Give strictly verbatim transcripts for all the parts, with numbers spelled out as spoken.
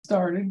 started.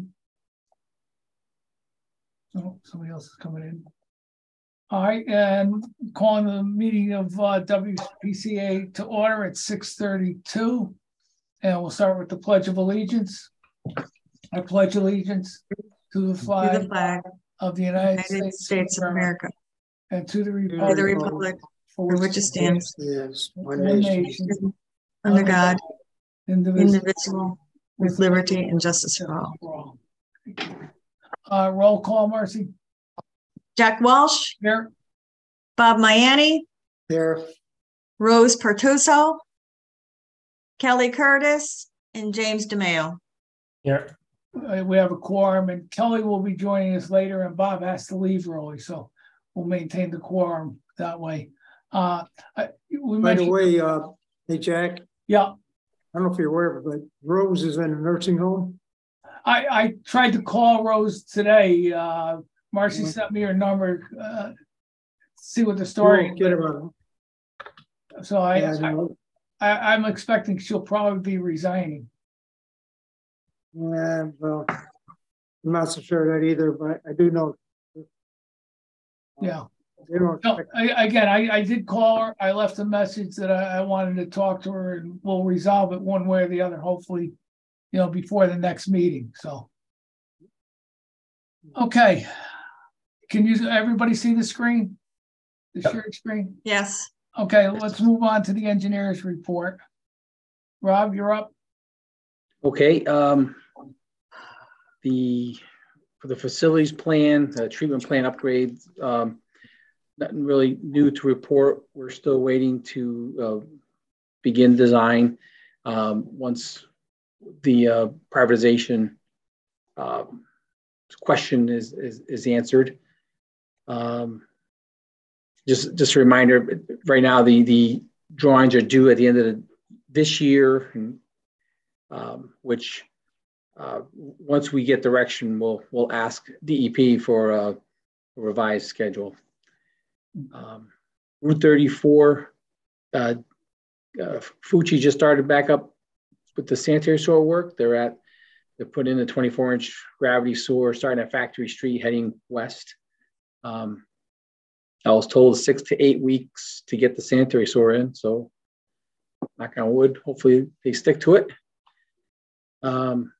Oh, somebody else is coming in. All right, and calling the meeting of uh, W P C A to order at six thirty-two. And we'll start with the Pledge of Allegiance. I pledge allegiance to the flag, to the flag of the United, United States, States of America, and to the to republic, the republic for which it stands, Yes, one one nation. nation, under God, indivisible, indivisible, with liberty and justice for all. for all. Uh, roll call, Marcy. Jack Walsh, Here. Bob Miani, Here, Rose Pertuso, Kelly Curtis, and James DeMeo. Here. Uh, we have a quorum, and Kelly will be joining us later, and Bob has to leave early, so we'll maintain the quorum that way. Uh, I, we by the mentioned, way, uh, hey, Jack, yeah, I don't know if you're aware of it, but Rose is in a nursing home. I, I tried to call Rose today. Uh, Marcy Mhm. sent me her number, uh, see what the story. We'll get her on. So I, Yeah, I I, know. I, I'm expecting she'll probably be resigning. Yeah, well, I'm not so sure of that either, but I do know. Yeah. They don't No, expect- I, again, I, I did call her. I left a message that I, I wanted to talk to her, and we'll resolve it one way or the other, hopefully, you know, before the next meeting, so. Okay. Can you, everybody see the screen? The Yep. shared screen? Yes, Okay, let's move on to the engineer's report. Rob, you're up. Okay, um, the, for the facilities plan, the treatment plan upgrade, um, nothing really new to report. We're still waiting to, uh, begin design. Um, once the, uh, privatization, um, question is, is, is answered. Um, just, just a reminder, right now, the, the drawings are due at the end of the, this year, and Um, which uh, once we get direction, we'll we'll ask D E P for a, a revised schedule. Um, Route thirty-four, uh, uh, Fucci just started back up with the sanitary sewer work. They're at they put in a twenty-four inch gravity sewer starting at Factory Street heading west. Um, I was told six to eight weeks to get the sanitary sewer in, so knock on wood, hopefully they stick to it. Um,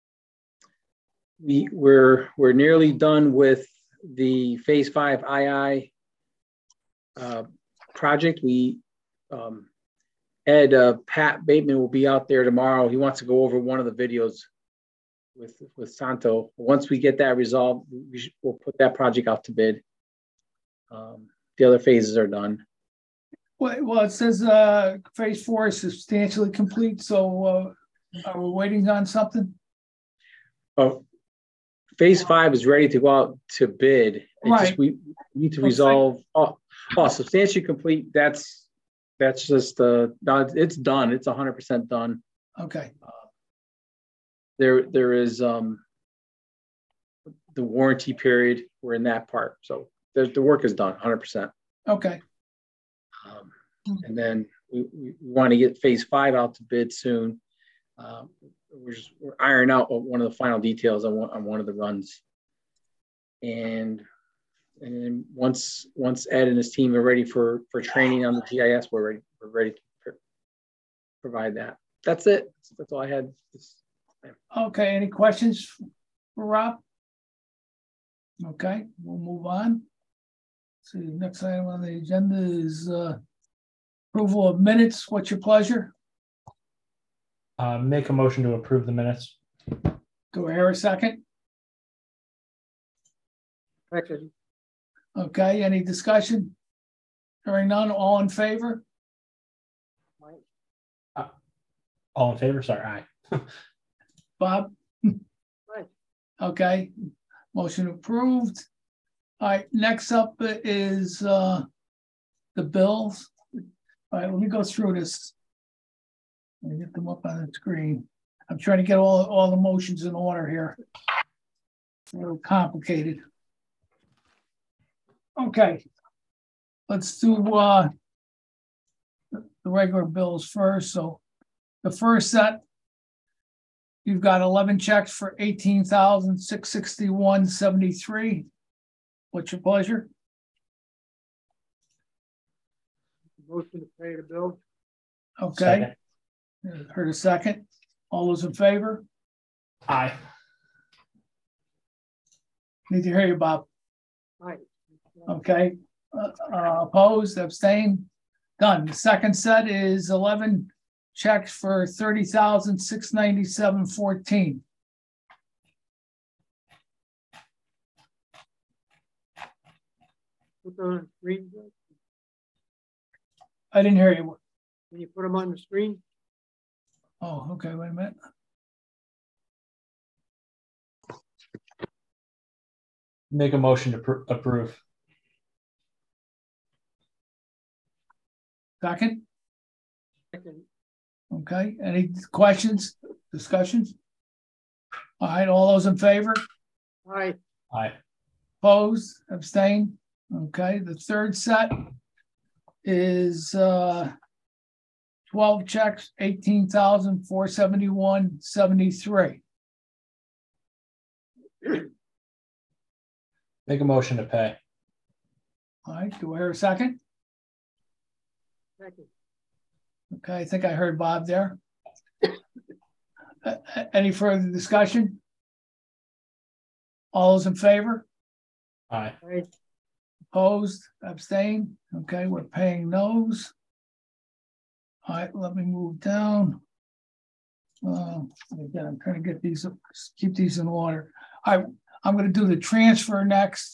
we, we're, we're nearly done with the phase five I I uh, project. We, um, Ed, uh, Pat Bateman will be out there tomorrow. He wants to go over one of the videos with, with Santo. Once we get that resolved, we should, we'll put that project out to bid. Um, the other phases are done. Well, well, it says uh, phase four is substantially complete, so uh, are we waiting on something? Oh, phase five is ready to go out to bid. It Right. just, we need to resolve, oh, oh, substantially complete. That's, that's just, uh, no, it's done. It's a hundred percent done. Okay, There, there is, um, the warranty period. We're in that part. So the, the work is done, hundred percent. okay, Um, and then we, we want to get phase five out to bid soon. Um, we're just, we're ironing out one of the final details on one, on one of the runs. And, and then once, once Ed and his team are ready for, for training on the G I S, we're ready, we're ready to pr provide that. That's it. That's all I had. okay. Any questions for Rob? Okay, we'll move on. So the next item on the agenda is uh, approval of minutes. What's your pleasure? Uh, make a motion to approve the minutes. Do I hear a second? Second. Okay, any discussion? Hearing none, all in favor? All in favor? Sorry, aye. Bob? Aye. Okay, motion approved. All right, next up is uh, the bills. All right, let me go through this. Let me get them up on the screen. I'm trying to get all, all the motions in order here. It's a little complicated. Okay, let's do uh, the regular bills first. So the first set You've got eleven checks for eighteen thousand six sixty-one seventy-three. What's your pleasure? Motion to pay the bill. Okay, heard a second. All those in favor? Aye. Need to hear you, Bob. Aye. Okay, uh, uh, opposed, abstained, done. The second set is eleven checks for thirty thousand six ninety-seven fourteen. Put them on the screen. Bill? I didn't hear you. Can you put them on the screen? Oh, okay, wait a minute. Make a motion to pr- approve. Second, Second. okay, any questions, discussions? All right, all those in favor? Aye. Aye. Opposed, abstained, okay, the third set is uh. Twelve checks, eighteen thousand four seventy-one seventy-three. Make a motion to pay. All right, do I hear a second? Second. Okay, I think I heard Bob there. Uh, Any further discussion? All those in favor? Aye. Aye. Opposed, abstained? Okay, we're paying those. All right, let me move down. Uh, again, I'm trying to get these, keep these in order. I, I'm gonna do the transfer next.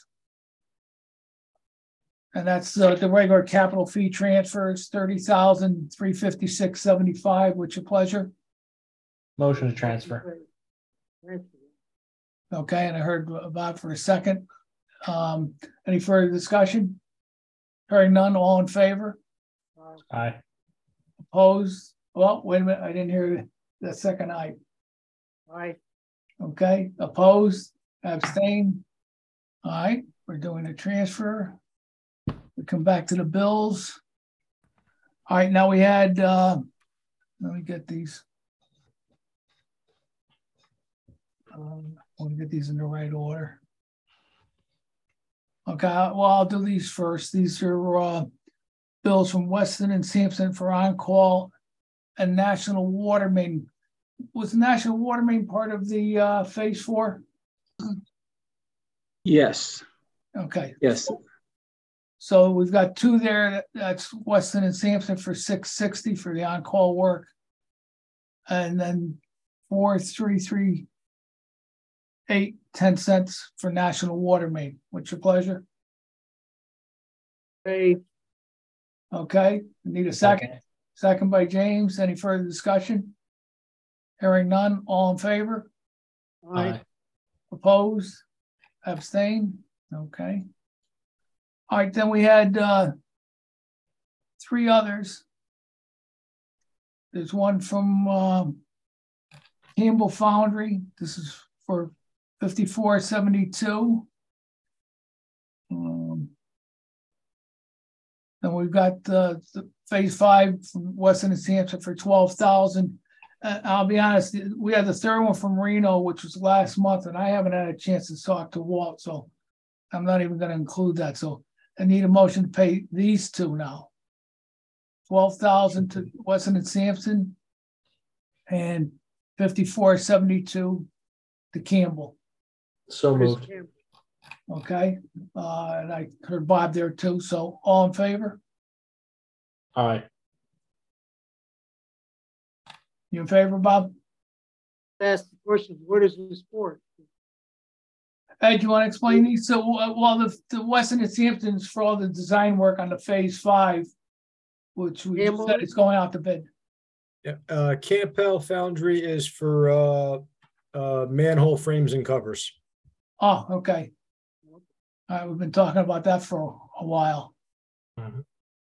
And that's uh, the regular capital fee transfers, thirty thousand three fifty-six seventy-five, with your pleasure. Motion to transfer. Transfer. Okay, and I heard Bob for a second. Um, any further discussion? Hearing none, all in favor? Aye. Aye. Opposed? Well, wait a minute, I didn't hear the second eye. Aye. Okay, opposed, abstained. All right, we're doing a transfer. We come back to the bills. All right, now we had, uh, let me get these. Um, let me get these in the right order. Okay, well, I'll do these first. These are, uh, bills from Weston and Sampson for on-call and National Water Main. Was National Water Main part of the uh, phase four? Yes, Okay, yes. so we've got two there. That- That's Weston and Sampson for six sixty for the on-call work. And then four, three, three, eight, ten cents for National Water Main. What's your pleasure? Pay. Okay, need a second. Second by James. Any further discussion? Hearing none, all in favor? Aye. Opposed? Abstain? Okay. All right, then we had uh three others. There's one from um Campbell Foundry. This is for fifty-four seventy-two. Um, then we've got uh, the phase five from Weston and Sampson for twelve thousand. Uh, I'll be honest, we had the third one from Reno, which was last month, and I haven't had a chance to talk to Walt, so I'm not even going to include that. So I need a motion to pay these two now. Twelve thousand to Weston and Sampson, and fifty-four seventy-two to Campbell. So Chris moved. Campbell. Okay, uh, and I heard Bob there too. So all in favor? Aye. You in favor, Bob? Ask the question, what is this for? Ed, you want to explain these? So, uh, well, the, the Weston and Sampson's for all the design work on the phase five, which we just said it's going out to bid. Yeah, uh, Campbell Foundry is for, uh, uh, manhole frames and covers. Oh, okay. All right, we've been talking about that for a while. Mhm.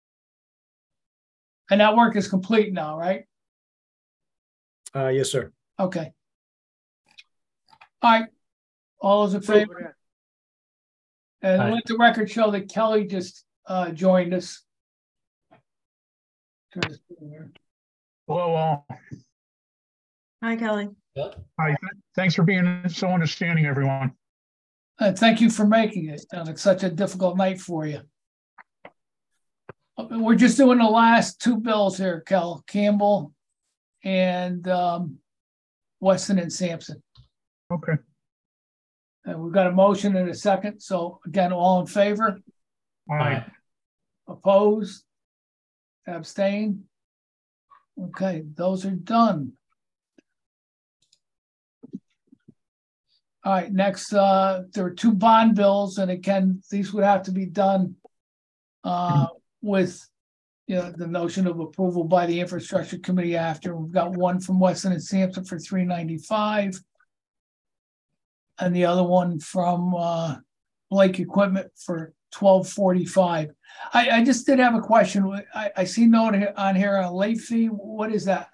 And that work is complete now, right? Uh, yes, sir. Okay. All right. All those in favor? Approve And Aye. let the record show that Kelly just uh joined us. Turn this thing here. Hello, all. Hi, Kelly. Hi, th- thanks for being so understanding, everyone. Uh, thank you for making it. Uh, It's such a difficult night for you. Uh, We're just doing the last two bills here, Kel, Campbell and um, Weston and Sampson. Okay, And we've got a motion and a second. So again, all in favor, all right, opposed, abstain? Okay, those are done. All right, next, uh, there are two bond bills, and again, these would have to be done uh, with, you know, the notion of approval by the infrastructure committee after. We've got one from Weston and Sampson for three ninety-five. And the other one from uh, Blake Equipment for twelve forty-five. I, I just did have a question. I, I see note here- on here, a late fee. What is that?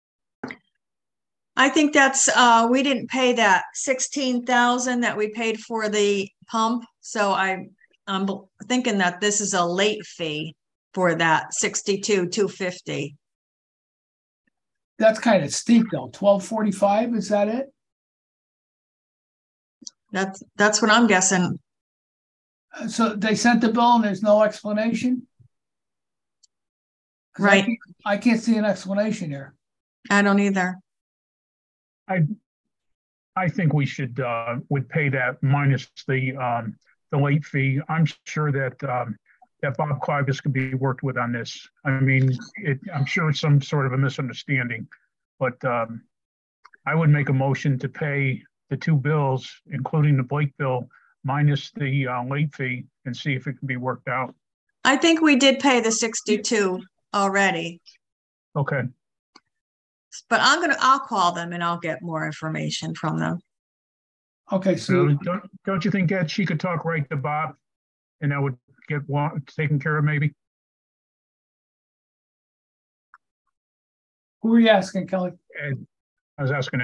I think that's, uh, we didn't pay that sixteen thousand that we paid for the pump. So I, I'm thinking that this is a late fee for that sixty-two, two fifty. That's kind of steep though. twelve forty-five, is that it? That's, that's what I'm guessing. Uh, So they sent the bill and there's no explanation? 'Cause I Right. can't- I can't see an explanation here. I don't either. I think we should, uh, would pay that minus the, um, the late fee. I'm sure that, um, that Bob Clivis could be worked with on this. I mean, it, I'm sure it's some sort of a misunderstanding, but, um, I would make a motion to pay the two bills, including the Blake bill, minus the, uh, late fee, and see if it can be worked out. I think we did pay the sixty-two already, Okay, but I'm gonna, I'll call them and I'll get more information from them. Okay, so so don't, don't you think that she could talk right to Bob? And that would get one taken care of maybe? who are you asking, Kelly? And I was asking,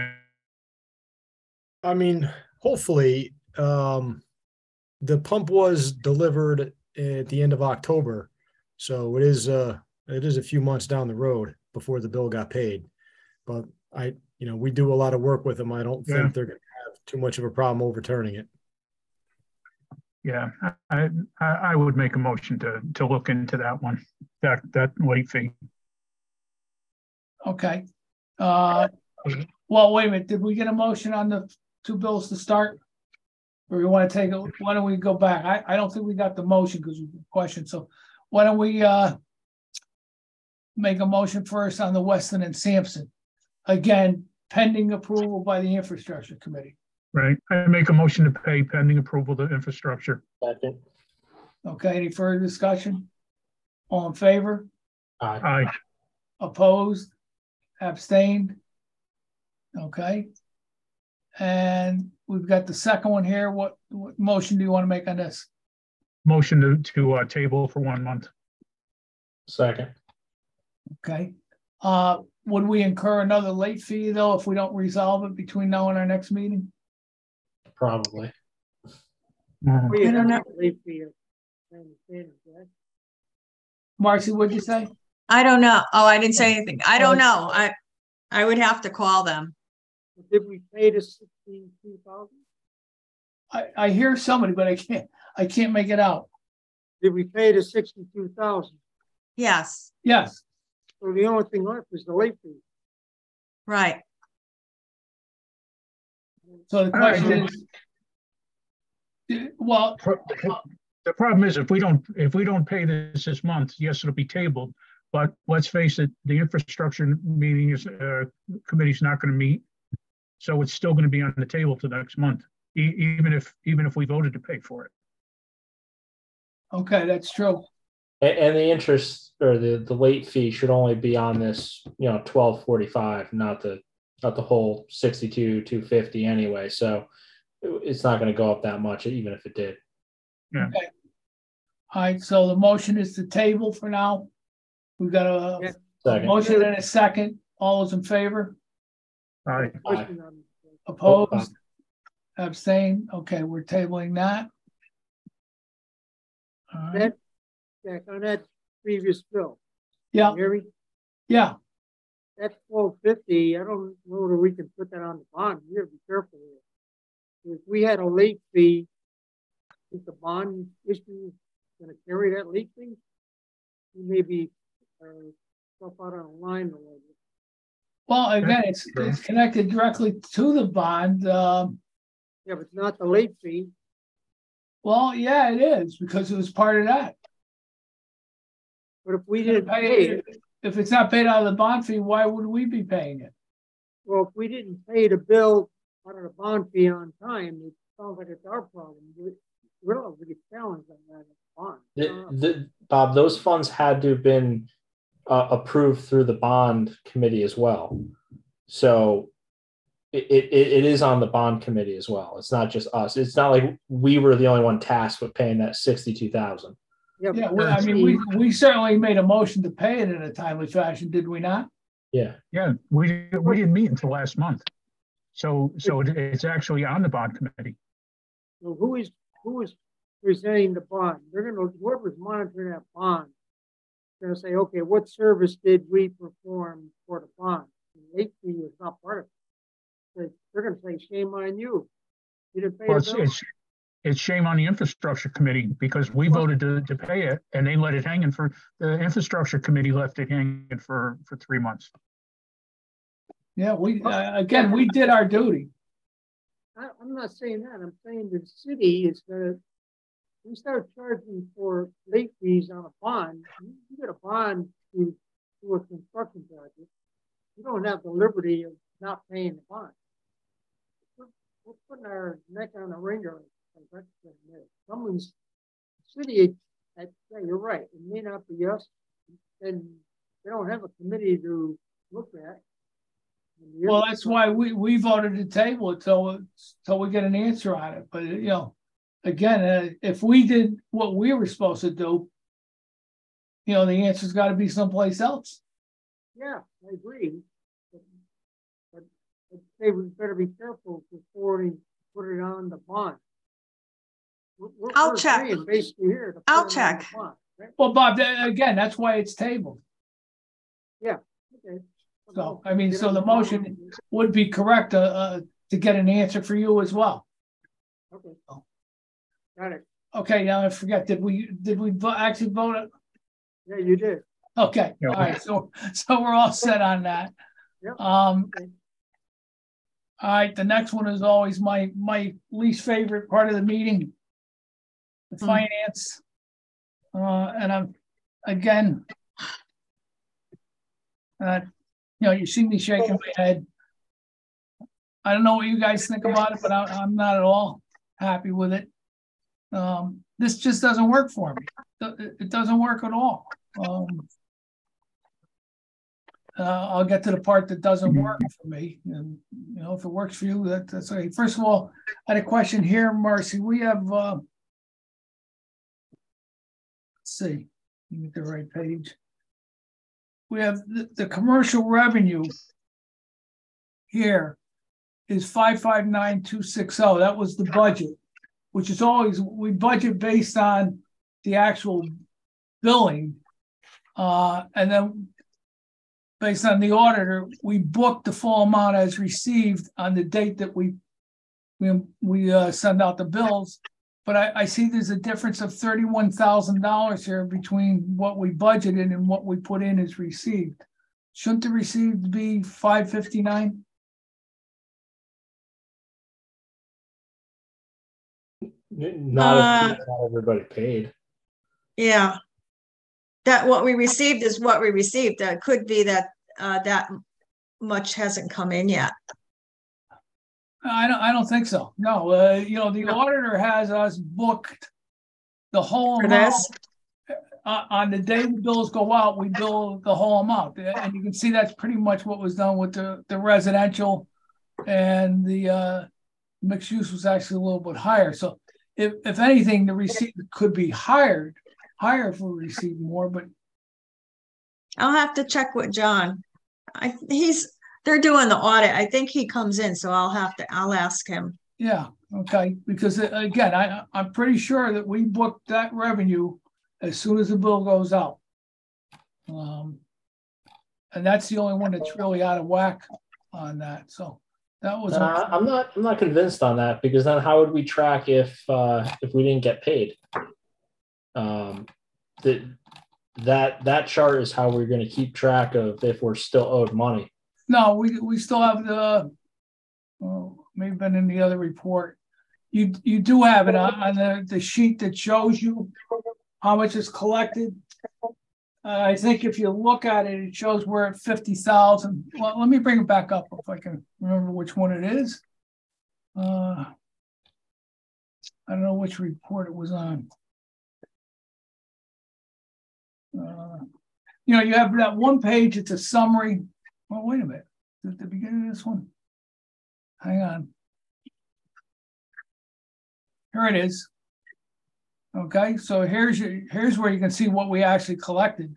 I mean, hopefully, um, the pump was delivered at the end of October. So it is, uh, it is a few months down the road before the bill got paid. But I, you know, we do a lot of work with them. I don't Yeah. think they're gonna have too much of a problem overturning it. yeah, I, I, I would make a motion to, to look into that one, that, that late fee. Okay. Uh, well, wait a minute. Did we get a motion on the two bills to start? Or you want to take, a- why don't we go back? I, I don't think we got the motion because we questioned. So why don't we uh make a motion first on the Weston and Sampson? Again, pending approval by the infrastructure committee. Right, I make a motion to pay pending approval of the infrastructure. Second. Okay, any further discussion? All in favor? Aye. Aye, Opposed? Abstained? Okay. And we've got the second one here. What, what motion do you want to make on this? motion to, to, uh, table for one month. Second. Okay. Uh, would we incur another late fee though if we don't resolve it between now and our next meeting? Probably. Mhm. We I don't know. have to leave for you. I understand, right? Marcy, what'd you say? I don't know. Oh, I didn't say anything. I don't know. I, I would have to call them. Did we pay the sixty-two thousand? I, I hear somebody, but I can't, I can't make it out. Did we pay the sixty-two thousand? Yes, Yes, So the only thing left is the late fee. right. so the question is. Well, Pro- The problem is if we don't, if we don't pay this this month, yes, it'll be tabled. But let's face it, the infrastructure meeting is, uh, committee's not gonna meet. So it's still gonna be on the table to next month, e- even if, even if we voted to pay for it. okay, that's true. And, and the interest or the, the late fee should only be on this, you know, twelve forty-five, not the, not the whole sixty-two, two fifty anyway. So it- it's not gonna go up that much, even if it did. All right, so the motion is to table for now. We've got a, Yeah. a Second. motion and a second. All those in favor? Aye. Question on- Opposed? Abstain? Okay, we're tabling that. All right, That, Jack, on that previous bill. yeah, you hear me? yeah, that twelve fifty, I don't know that we can put that on the bond. We gotta be careful here. If we had a late fee, is the bond issue gonna carry that late fee? We may be, uh, stuff out on a line or whatever. Well, again, it's, it's connected directly to the bond. Um, Yeah, but it's not the late fee. well, yeah, it is because it was part of that. But if we didn't pay it, If it's not paid out of the bond fee, why would we be paying it? well, if we didn't pay the bill out of the bond fee on time, it sounds like it's our problem. We, we don't have to get challenged on that bond. The, Uh, the, Bob, those funds had to have been uh, approved through the bond committee as well. So it, it, it is on the bond committee as well. It's not just us. It's not like we were the only one tasked with paying that sixty-two thousand. Yeah, Yeah, but well, I mean, we, we certainly made a motion to pay it in a timely fashion, did we not? Yeah. Yeah, we, we didn't meet until last month. So, so it- it's actually on the bond committee. So who is, who is presenting the bond? They're gonna, whoever's monitoring that bond, gonna say, okay, what service did we perform for the bond? The late fee is not part of it. So they're gonna say, shame on you. You didn't pay Well, the it's, bill. it's, it's shame on the infrastructure committee because we voted to, to pay it and they let it hanging for, the infrastructure committee left it hanging for, for three months. Yeah, we, uh, again, we did our duty. I, I'm not saying that. I'm saying the city is gonna, we start charging for late fees on a bond. You you get a bond to do a construction project. You don't have the liberty of not paying the bond. We're, we're putting our neck on the ringer. Someone's city, I, yeah, you're right. It may not be us, and they don't have a committee to look at. Well, that's why we, we voted to table it till, till we get an answer on it. But, you know, again, uh, if we did what we were supposed to do, you know, the answer's got to be someplace else. Yeah, I agree. But, but I'd say we better be careful before we put it on the bond. We're- we're- I'll we're check. agreeing Basically here. to put I'll it on the check. bond, right? Well, Bob, tha- again, that's why it's tabled. Okay. So, I mean, Get so on the bond. motion would be correct uh, uh, to get an answer for you as well. Okay. Got it. Okay, now I forget, did we, did we vo- actually vote? it? Yeah, you did. Okay, Yeah. all right, so, so we're all set on that. Yep. Um, Okay. all right, the next one is always my, my least favorite part of the meeting. The Hmm. finance. Uh, and I'm, again. Uh, you know, you see me shaking my head. I don't know what you guys think about it, but I, I'm not at all happy with it. Um, this just doesn't work for me. It, it doesn't work at all. Um, uh, I'll get to the part that doesn't work for me, and you know, if it works for you, that, that's okay. First of all, I had a question here, Marcy. We have, uh, let's see, let me get the right page. We have the, the commercial revenue here is five five nine two six zero. That was the budget, which is always, we budget based on the actual billing. Uh, and then based on the auditor, we booked the full amount as received on the date that we we, we uh, send out the bills. But I, I see there's a difference of thirty-one thousand dollars here between what we budgeted and what we put in as received. Shouldn't the received be five fifty-nine? Not Uh, if not everybody paid. Yeah. That what we received is what we received. That could be that uh that much hasn't come in yet. I don't, I don't think so. No, uh, you know, the No. auditor has us booked the whole For amount. this? Uh, on the day the bills go out, we bill the whole amount. And you can see that's pretty much what was done with the, the residential, and the uh, mixed use was actually a little bit higher. So if, if anything, the receipt could be higher, higher if we receive more, but I'll have to check with John. I he's they're doing the audit. I think he comes in, so I'll have to I'll ask him. yeah, okay. Because uh, again, I, I'm pretty sure that we booked that revenue as soon as the bill goes out. Um, and that's the only one that's really out of whack on that. So that was. Uh, I'm not. I'm not convinced on that, because then how would we track if uh, if we didn't get paid? Um, that that that chart is how we're going to keep track of if we're still owed money. No, we we still have the. Well, maybe been in the other report. You you do have it on, on the the sheet that shows you how much is collected. Uh, I think if you look at it, it shows we're at fifty thousand. Well, let me bring it back up if I can remember which one it is. Uh, I don't know which report it was on. Uh, you know, you have that one page, it's a summary. Well, wait a minute. At the beginning of this one. Hang on. Here it is. Okay, so here's your here's where you can see what we actually collected.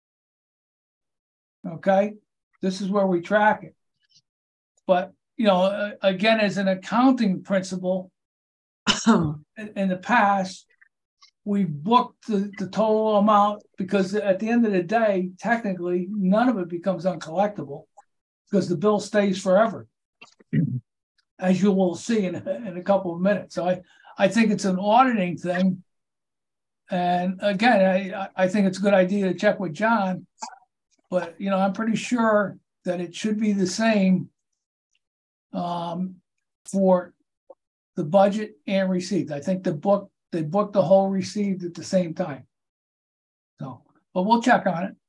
Okay, this is where we track it. But you know, uh, again, as an accounting principle, in, in the past, we booked the, the total amount, because at the end of the day, technically, none of it becomes uncollectible because the bill stays forever, as you will see in, in a couple of minutes. So I, I think it's an auditing thing. And again, I, I think it's a good idea to check with John, but you know, I'm pretty sure that it should be the same um, for the budget and receipts. I think the book, they booked the whole received at the same time. So, but we'll check on it.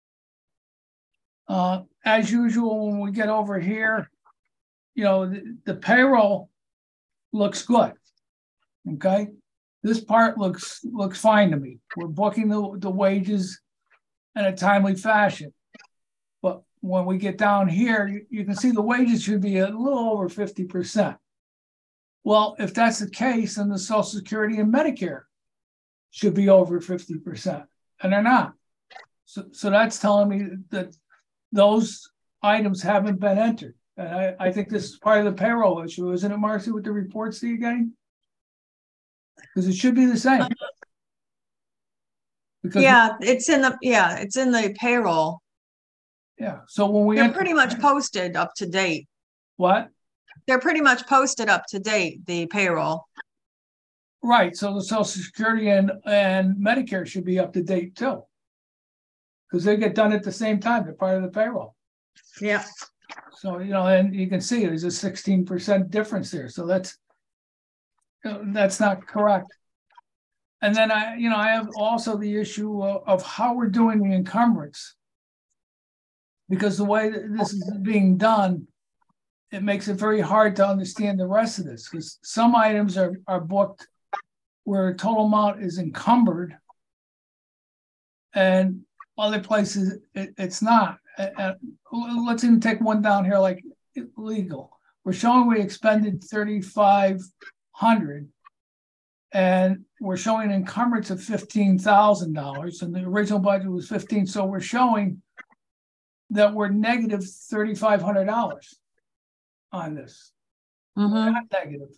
Uh, as usual, when we get over here, you know, the, the payroll looks good. Okay. This part looks looks fine to me. We're booking the, the wages in a timely fashion. But when we get down here, you, you can see the wages should be a little over fifty percent. Well, if that's the case, then the Social Security and Medicare should be over fifty percent, and they're not. So, so that's telling me that those items haven't been entered. And I, I think this is part of the payroll issue, isn't it, Marcy, with the reports that you getting? Because it should be the same. Because yeah, it's in the yeah, it's in the payroll. Yeah. So when we They're enter, pretty much posted up to date. what? They're pretty much posted up to date, the payroll. Right. So the Social Security and, and Medicare should be up to date too. Because they get done at the same time. They're part of the payroll. Yeah. So, you know, and you can see there's a sixteen percent difference there. So that's, that's not correct. And then I, you know, I have also the issue of, of how we're doing the encumbrance. Because the way that this is being done, it makes it very hard to understand the rest of this. Because some items are, are booked where total amount is encumbered, and other places it, it's not. Uh, let's even take one down here like legal. We're showing we expended thirty-five hundred, and we're showing an encumbrance of fifteen thousand dollars, and the original budget was fifteen. So we're showing that we're negative thirty-five hundred dollars on this. Mm-hmm. We're not negative.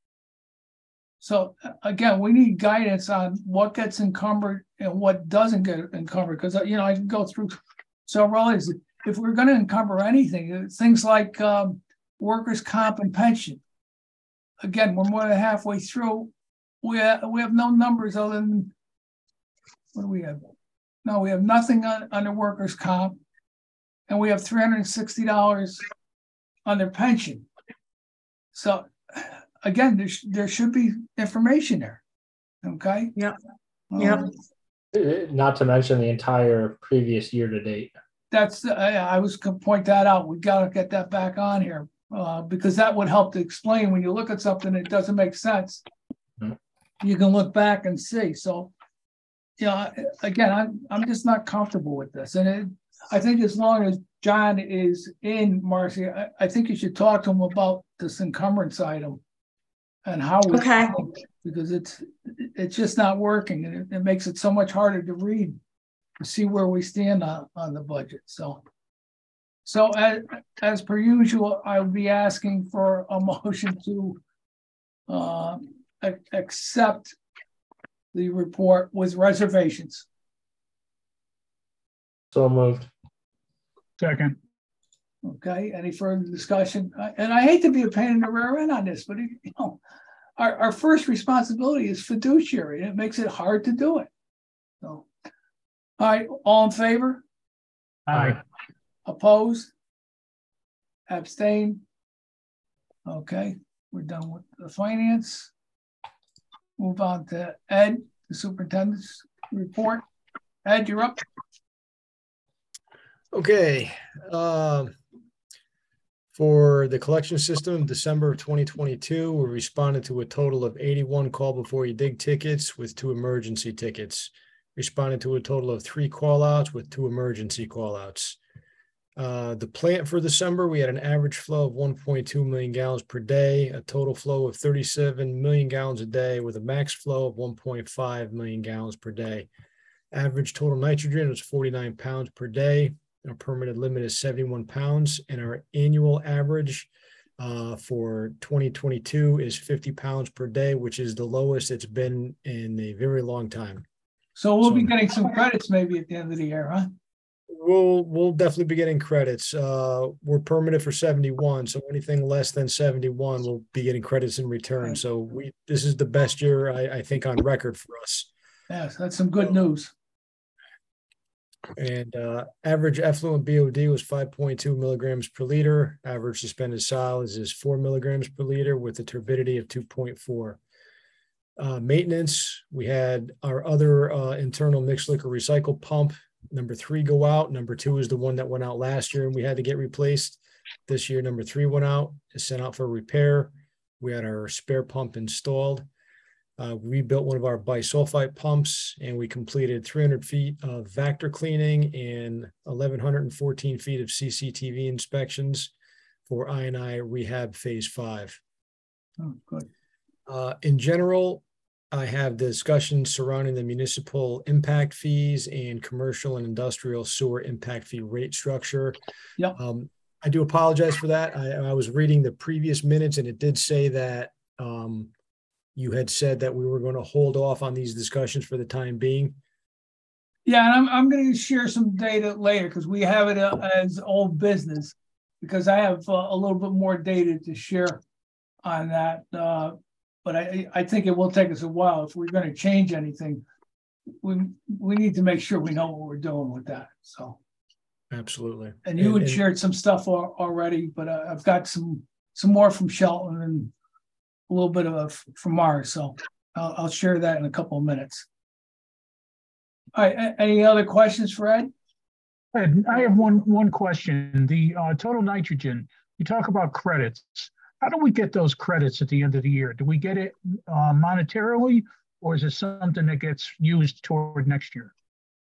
So again, we need guidance on what gets encumbered and what doesn't get encumbered. Because you know, I can go through several others. If we're going to encumber anything, things like um, workers' comp and pension. Again, we're more than halfway through. We have, we have no numbers other than, what do we have? No, we have nothing on, under workers' comp, and we have three hundred sixty dollars on their pension. So again, there, sh there should be information there. Okay. Yeah. Um, Yeah. Not to mention the entire previous year to date. That's, I, I was going to point that out. We got to get that back on here uh, because that would help to explain when you look at something that doesn't make sense. Mm-hmm. You can look back and see. So, you know, again, I'm, I'm just not comfortable with this. And it, I think as long as John is in, Marcy, I, I think you should talk to him about this encumbrance item and how we, okay. because it's it's just not working, and it, it makes it so much harder to read, to see where we stand on, on the budget. So, so as, as per usual, I would be asking for a motion to uh, accept the report with reservations. So moved. Second. Okay, any further discussion? Uh, And I hate to be a pain in the rear end on this, but you know, our, our first responsibility is fiduciary, and it makes it hard to do it. So, all right, all in favor? Aye. Opposed? Abstain? Okay, we're done with the finance. Move on to Ed, the superintendent's report. Ed, you're up. Okay. Um, for the collection system, December of twenty twenty-two, we responded to a total of eighty-one call before you dig tickets with two emergency tickets. Responded to a total of three call outs with two emergency call outs. Uh, the plant for December, we had an average flow of one point two million gallons per day, a total flow of thirty-seven million gallons a day with a max flow of one point five million gallons per day. Average total nitrogen was forty-nine pounds per day. Our permitted limit is seventy-one pounds, and our annual average uh, for twenty twenty-two is fifty pounds per day, which is the lowest it's been in a very long time. So we'll So- be getting some credits maybe at the end of the year, huh? We'll we'll definitely be getting credits. Uh, we're permitted for seventy-one, so anything less than seventy-one, we'll be getting credits in return. Right. So we this is the best year I, I think on record for us. Yes, that's some good news. And uh, average effluent B O D was five point two milligrams per liter. Average suspended solids is four milligrams per liter with a turbidity of two point four. Uh, maintenance, we had our other uh, internal mixed liquor recycle pump, number three, go out. Number two is the one that went out last year and we had to get replaced. This year, number three went out, is sent out for repair. We had our spare pump installed. Uh, we rebuilt one of our bisulfite pumps and we completed three hundred feet of Vactor cleaning and eleven fourteen feet of C C T V inspections for I and I rehab phase five. Oh, good. Uh, in general, I have discussions surrounding the municipal impact fees and commercial and industrial sewer impact fee rate structure. Yep. Um, I do apologize for that. I, I was reading the previous minutes and it did say that um, you had said that we were going to hold off on these discussions for the time being. Yeah, and I'm, I'm going to share some data later because we have it uh, as old business because I have uh, a little bit more data to share on that. Uh, but I, I think it will take us a while. If we're going to change anything, we, we need to make sure we know what we're doing with that. So, Absolutely. and you had and- shared some stuff al- already, but uh, I've got some, some more from Shelton and a little bit of a, from Mars. So I'll, I'll share that in a couple of minutes. All right, a- any other questions for Ed? Ed, I have one, one question. The uh, total nitrogen, you talk about credits. How do we get those credits at the end of the year? Do we get it uh, monetarily, or is it something that gets used toward next year?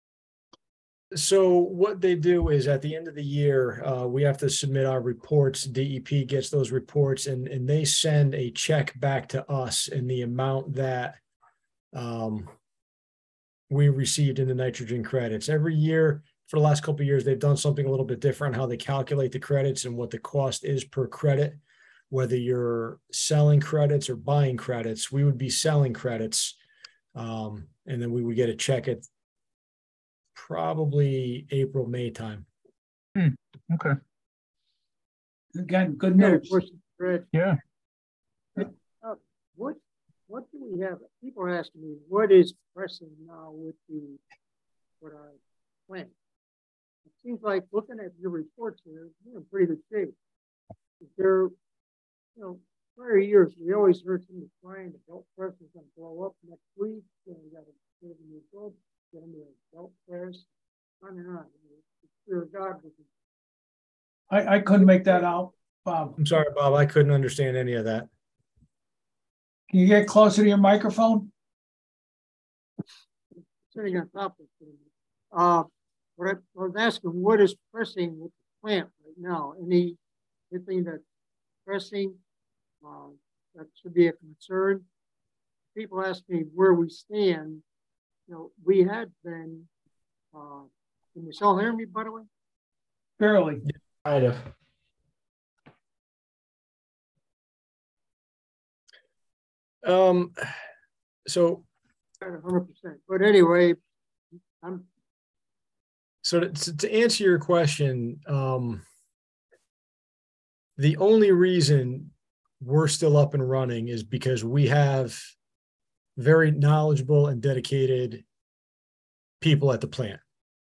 So what they do is at the end of the year, uh, we have to submit our reports. D E P gets those reports and, and they send a check back to us in the amount that um, we received in the nitrogen credits. Every year for the last couple of years, they've done something a little bit different, how they calculate the credits and what the cost is per credit, whether you're selling credits or buying credits. We would be selling credits. Um, and then we would get a check at probably April, May time. Okay. Again, good I got a news. question, Fred. Yeah. Uh, What, what do we have? People are asking me, what is pressing now with the, what I plan? It seems like looking at your reports here, you're in pretty good shape. Is there, you know, prior years, we always heard somebody crying the belt press is going to blow up next week. You know, we got to get a new belt, get a new belt press, on and on. It's fear of God. I, I couldn't make that out, Bob. I'm sorry, Bob, I couldn't understand any of that. Can you get closer to your microphone? Sitting on top of it. Uh, what I, I was asking, what is pressing with the plant right now? Any anything that's pressing uh, that should be a concern? People ask me where we stand. You know, we had been. Uh, can you still hear me, by the way? Barely. Kind of. Um, so one hundred percent. But anyway, I'm So to, to answer your question, um, the only reason we're still up and running is because we have very knowledgeable and dedicated people at the plant.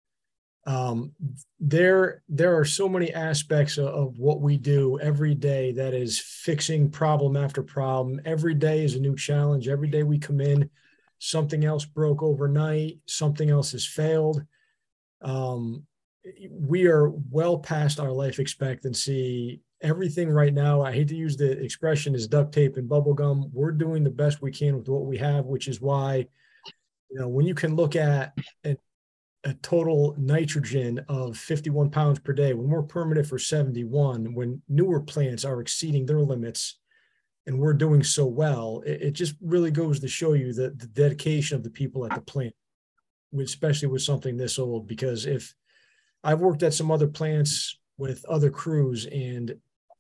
Um, there, there are so many aspects of, of what we do every day that is fixing problem after problem. Every day is a new challenge. Every day we come in, something else broke overnight, something else has failed. Um, we are well past our life expectancy. Everything right now, I hate to use the expression, is duct tape and bubble gum. We're doing the best we can with what we have, which is why, you know, when you can look at a, a total nitrogen of fifty-one pounds per day, when we're permitted for seventy-one, when newer plants are exceeding their limits and we're doing so well, it, it just really goes to show you the, the dedication of the people at the plant, especially with something this old. Because if I've worked at some other plants with other crews, and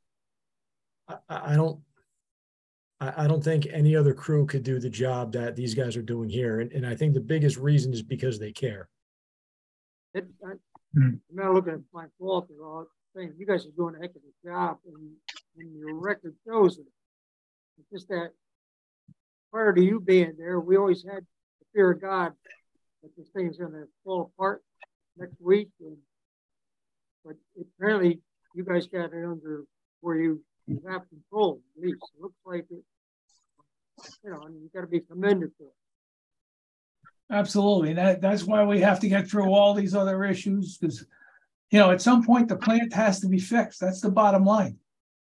I, I don't, I, I don't think any other crew could do the job that these guys are doing here. And, and I think the biggest reason is because they care. It, I, Hmm. I'm not looking at my fault at all. I'm saying you guys are doing a heck of a job, and, and your record shows it. It's just that prior to you being there, we always had the fear of God that this thing's going to fall apart next week. And, but apparently, you guys got it under where you, you have control. At least it looks like it. You know, and you got to be commended for it. Absolutely. That, that's why we have to get through all these other issues, because, you know, at some point the plant has to be fixed. That's the bottom line.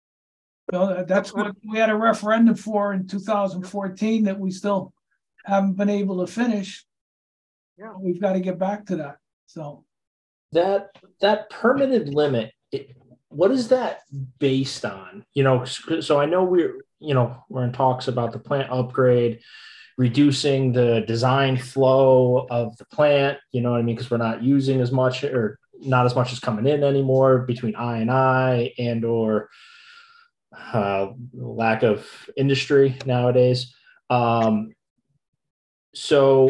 So that's what we had a referendum for in two thousand fourteen that we still haven't been able to finish. Yeah. We've got to get back to that. So That that permitted limit, it, what is that based on? You know, so, so I know we're, you know, we're in talks about the plant upgrade, reducing the design flow of the plant, you know what I mean? Because we're not using as much, or not as much as coming in anymore between I and I and or uh, lack of industry nowadays. Um, so,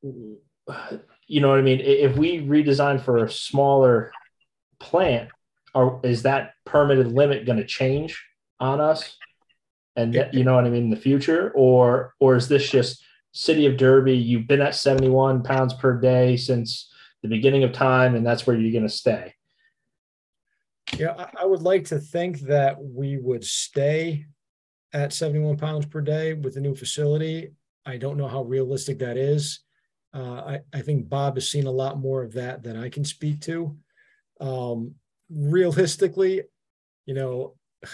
you know what I mean? If we redesign for a smaller plant, or is that permitted limit going to change on us? And that, you know what I mean, in the future, or or is this just City of Derby? You've been at seventy-one pounds per day since the beginning of time, and that's where you're going to stay. Yeah, I, I would like to think that we would stay at seventy-one pounds per day with the new facility. I don't know how realistic that is. Uh, I, I think Bob has seen a lot more of that than I can speak to. Um, realistically, you know,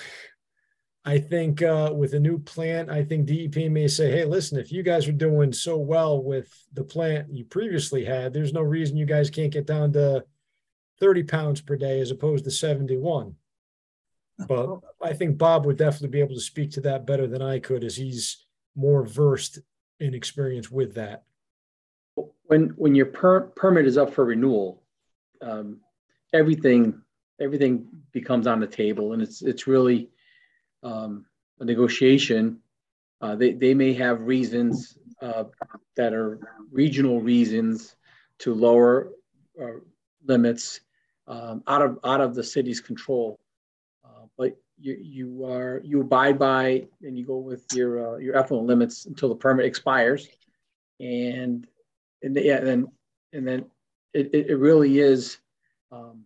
I think uh, with a new plant, I think D E P may say, hey, listen, if you guys are doing so well with the plant you previously had, there's no reason you guys can't get down to thirty pounds per day as opposed to seventy-one. But I think Bob would definitely be able to speak to that better than I could, as he's more versed in experience with that. When when your per permit is up for renewal, um, everything everything becomes on the table, and it's it's really um, a negotiation. Uh, they they may have reasons uh, that are regional reasons to lower uh, limits um, out of out of the city's control, uh, but you you are you abide by and you go with your uh, your effluent limits until the permit expires, and and yeah, and then and then it, it really is. Um,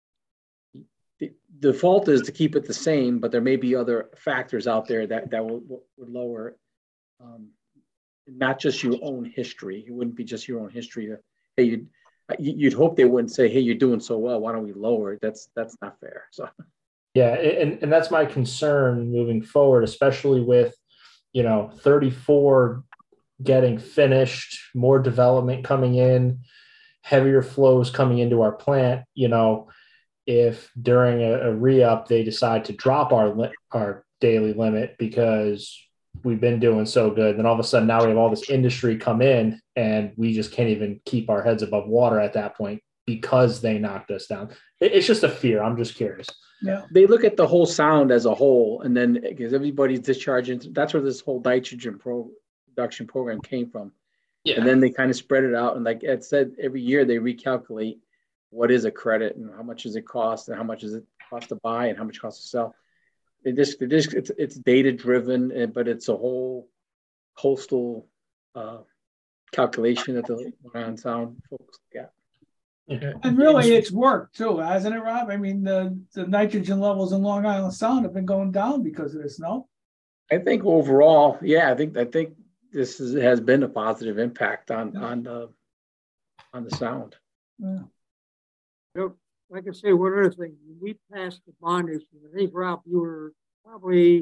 the default is to keep it the same, but there may be other factors out there that that will would lower it. Um, not just your own history. It wouldn't be just your own history. To, hey, you'd you'd hope they wouldn't say, "Hey, you're doing so well. Why don't we lower it?" That's that's not fair. So. Yeah, and, and that's my concern moving forward, especially with, you know, thirty-four getting finished, more development coming in, heavier flows coming into our plant. You know, if during a, a re-up they decide to drop our li- our daily limit because we've been doing so good, then all of a sudden now we have all this industry come in and we just can't even keep our heads above water at that point because they knocked us down. It, it's just a fear. I'm just curious. Yeah, they look at the whole sound as a whole, and then because everybody's discharging, that's where this whole nitrogen pro production program came from. Yeah. And then they kind of spread it out, and like Ed said, every year they recalculate what is a credit and how much does it cost and how much does it cost to buy and how much it costs to sell. It just, it just it's, it's data driven, but it's a whole coastal uh, calculation that the Long Sound folks got. Yeah. And really, it's worked too, hasn't it, Rob? I mean, the, the nitrogen levels in Long Island Sound have been going down because of this, no? I think overall, yeah, I think I think this is, has been a positive impact on on the on the sound. Yeah. So, like I say, one other thing, when we passed the bond issue, I think, Rob, you were probably,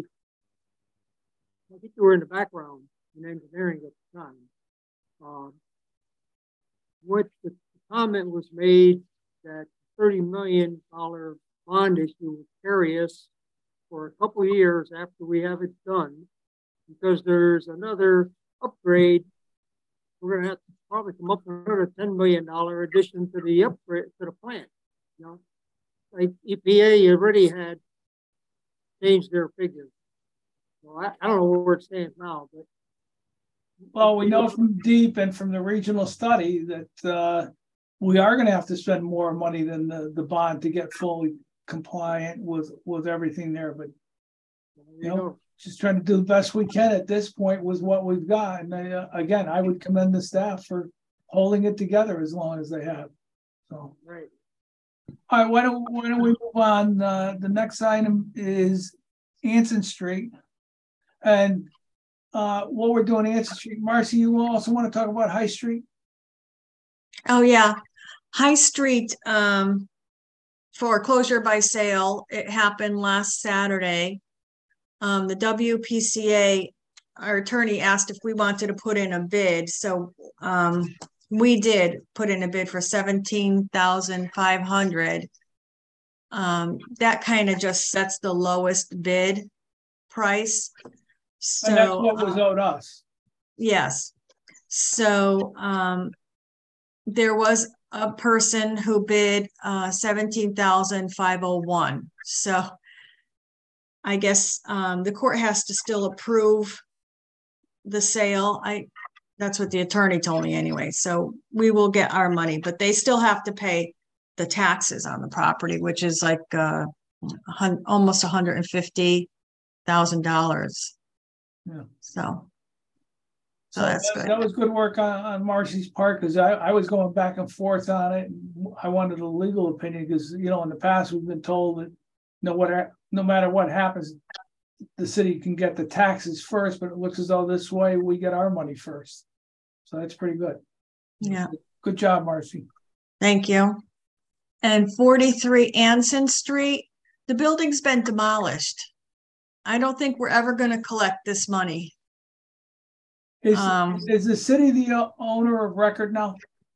I think you were in the background in engineering at the time. Um, which the comment was made that thirty million dollars bond issue would carry us for a couple of years after we have it done, because there's another upgrade. We're going to have to probably come up with another ten million dollars addition to the upgrade to the plant. You know, like E P A already had changed their figures. Well, I, I don't know where it stands now, but Well, we know from DEEP and from the regional study that uh, we are going to have to spend more money than the, the bond to get fully compliant with, with everything there. But, you know, just trying to do the best we can at this point with what we've got. And I, uh, again, I would commend the staff for holding it together as long as they have. So, right. All right, why don't, why don't we move on? Uh, the next item is Anson Street. And uh, what we're doing Anson Street. Marcy, you also want to talk about High Street? Oh, yeah. High Street um, foreclosure by sale. It happened last Saturday. Um, the W P C A, our attorney asked if we wanted to put in a bid. So um, we did put in a bid for seventeen thousand five hundred dollars. Um, that kind of just sets the lowest bid price. So And that's what was um, owed us. Yes. So um, there was a person who bid uh, seventeen thousand five hundred one. So I guess um, the court has to still approve the sale. I that's what the attorney told me anyway. So we will get our money, but they still have to pay the taxes on the property, which is like uh, hun- almost one hundred fifty thousand dollars. Yeah. So, so So that's that, good. that was good work on, on Marcy's part, because I, I was going back and forth on it. I wanted a legal opinion because, you know, in the past, we've been told that no, what, no matter what happens, the city can get the taxes first, but it looks as though this way we get our money first. So that's pretty good. Yeah. Good job, Marcy. Thank you. And forty-three Anson Street, the building's been demolished. I don't think we're ever going to collect this money. Is, Um, is the city the owner of record now?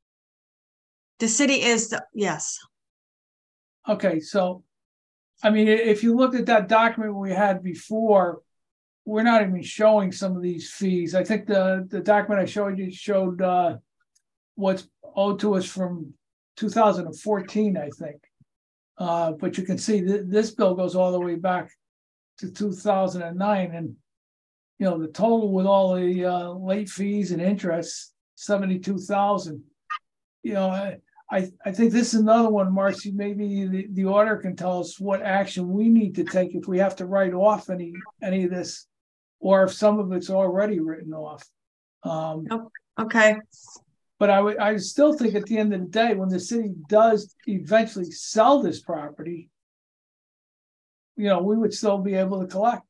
The city is, the, yes. Okay, so, I mean, if you look at that document we had before, we're not even showing some of these fees. I think the, the document I showed you showed uh, what's owed to us from two thousand fourteen, I think. Uh, but you can see th this bill goes all the way back to two thousand nine, and you know the total with all the uh, late fees and interest, seventy-two thousand. You know, I, I I think this is another one, Marcy. Maybe the, the order can tell us what action we need to take if we have to write off any any of this, or if some of it's already written off. Um, Okay. But I would, I still think at the end of the day, when the city does eventually sell this property, you know, we would still be able to collect.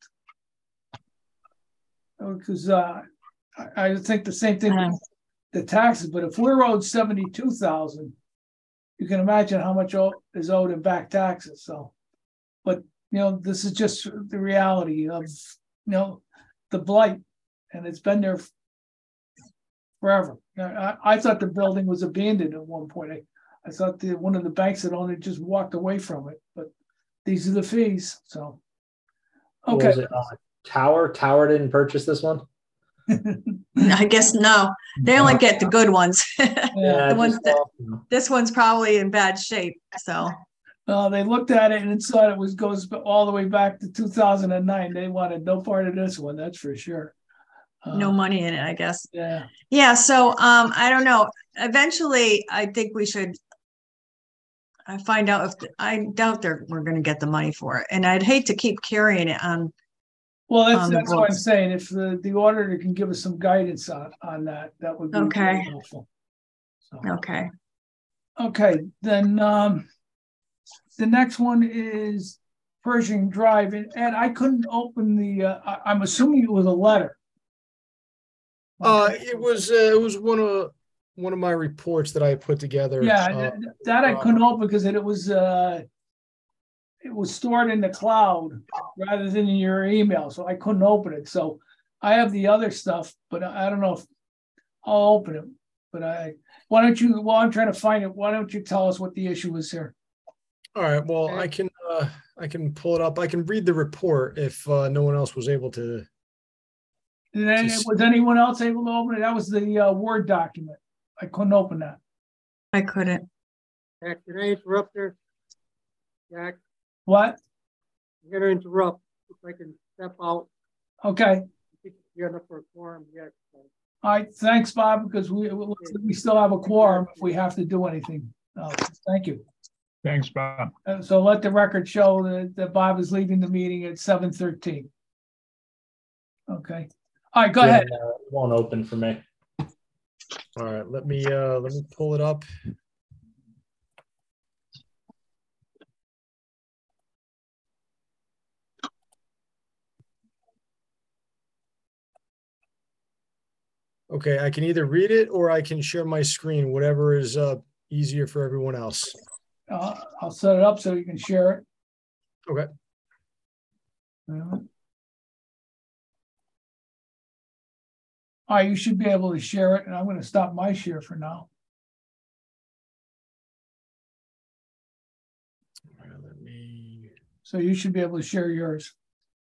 Because uh, I, I think the same thing with the taxes, but if we're owed seventy-two thousand, you can imagine how much is owed in back taxes. So, but you know, this is just the reality of, you know, the blight, and it's been there forever. I, I thought the building was abandoned at one point. I, I thought the, one of the banks had only just walked away from it, but these are the fees. So, okay. Was it uh, Tower? Tower didn't purchase this one? I guess no. They only get the good ones. Yeah, the ones just, that, you know. this one's probably in bad shape. So uh, they looked at it and saw it was goes all the way back to two thousand nine. They wanted no part of this one, that's for sure. Uh, no money in it, I guess. Yeah. Yeah. So um, I don't know. Eventually, I think we should I find out if, I doubt they're, we're gonna get the money for it, and I'd hate to keep carrying it on. Well, that's, On the that's what I'm books. saying. If the, the auditor can give us some guidance on, on that, that would be very Okay. helpful. So, Okay, okay, then, um, the next one is Pershing Drive, and Ed, I couldn't open the, uh, I, I'm assuming it was a letter. Uh, Okay. it was, uh, it was one of, one of my reports that I put together. Yeah, uh, th- that I couldn't open because it was, uh, it was stored in the cloud rather than in your email, so I couldn't open it. So I have the other stuff, but I I don't know if I'll open it. But I, why don't you, while I'm trying to find it, why don't you tell us what the issue is here? All right, well, Okay. I can, uh, I can pull it up. I can read the report if, uh, no one else was able to. Did any, Just- was anyone else able to open it? That was the uh, Word document. I couldn't open that. I couldn't. Jack, can I interrupt there? Jack, What? I'm gonna interrupt if I can step out. Okay. I think you're enough for a quorum yet. so. All right. Thanks, Bob, because we, it looks like we still have a quorum if we have to do anything. Uh, thank you. Thanks, Bob. Uh, so let the record show that, that Bob is leaving the meeting at seven thirteen. Okay. All right, go Yeah, ahead. no, it won't open for me. All right, let me, uh, let me pull it up. Okay, I can either read it or I can share my screen, whatever is, uh, easier for everyone else. Uh, I'll set it up so you can share it. Okay. All right, you should be able to share it, and I'm gonna stop my share for now. All right, let me, So you should be able to share yours.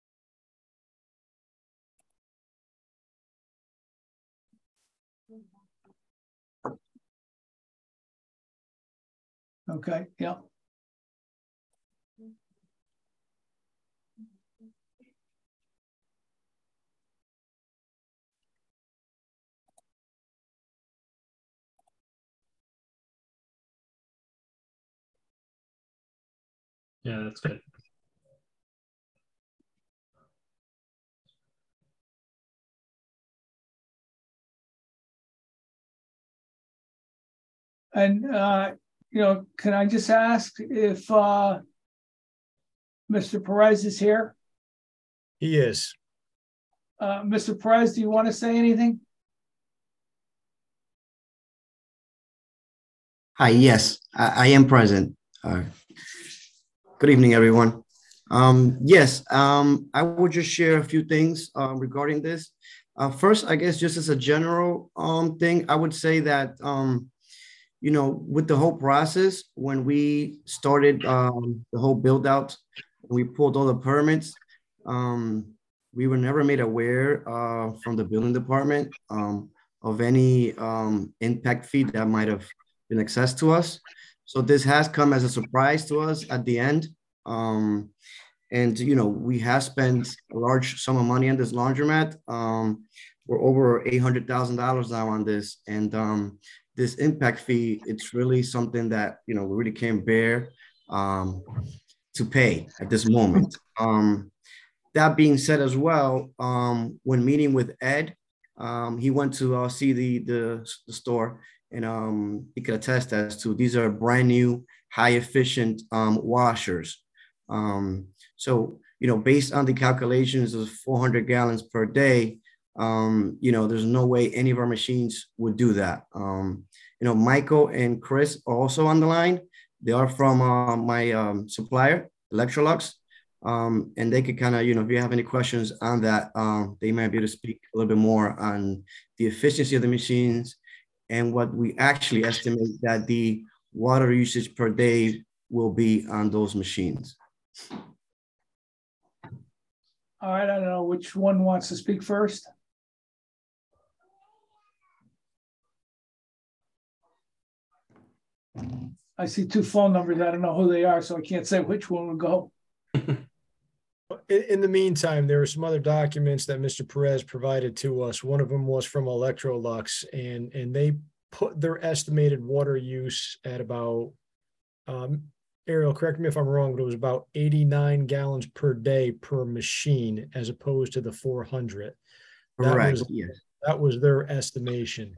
Okay, yeah. Yeah, that's good. And, uh, you know, can I just ask if, uh, Mister Perez is here? he is. Uh, Mister Perez, do you want to say anything? Hi, yes, I, I am present. Uh, good evening, everyone. Um, yes, um, I would just share a few things uh, regarding this. Uh, first, I guess just as a general um, thing, I would say that, um, you know, with the whole process, when we started um, the whole build out, we pulled all the permits. Um, we were never made aware uh, from the building department um, of any um, impact fee that might have been accessed to us. So this has come as a surprise to us at the end. Um, and, you know, we have spent a large sum of money on this laundromat. Um, we're over eight hundred thousand dollars now on this. And um, this impact fee, it's really something that, you know, we really can't bear um, to pay at this moment. Um, that being said as well, um, when meeting with Ed, um, he went to uh, see the, the, the store, and um, he could attest as to these are brand new, high efficient um, washers. Um, so, you know, based on the calculations of four hundred gallons per day, um, you know, there's no way any of our machines would do that. Um, you know, Michael and Chris are also on the line. They are from uh, my um, supplier, Electrolux. Um, and they could kind of, you know, if you have any questions on that, um, they might be able to speak a little bit more on the efficiency of the machines and what we actually estimate that the water usage per day will be on those machines. All right, I don't know which one wants to speak first. I see two phone numbers. I don't know who they are, so I can't say which one will go. In, in the meantime, there were some other documents that Mister Perez provided to us. One of them was from Electrolux, and, and they put their estimated water use at about um, Ariel, correct me if I'm wrong, but it was about eighty-nine gallons per day per machine as opposed to the four hundred. That Correct, was, yes. that was their estimation.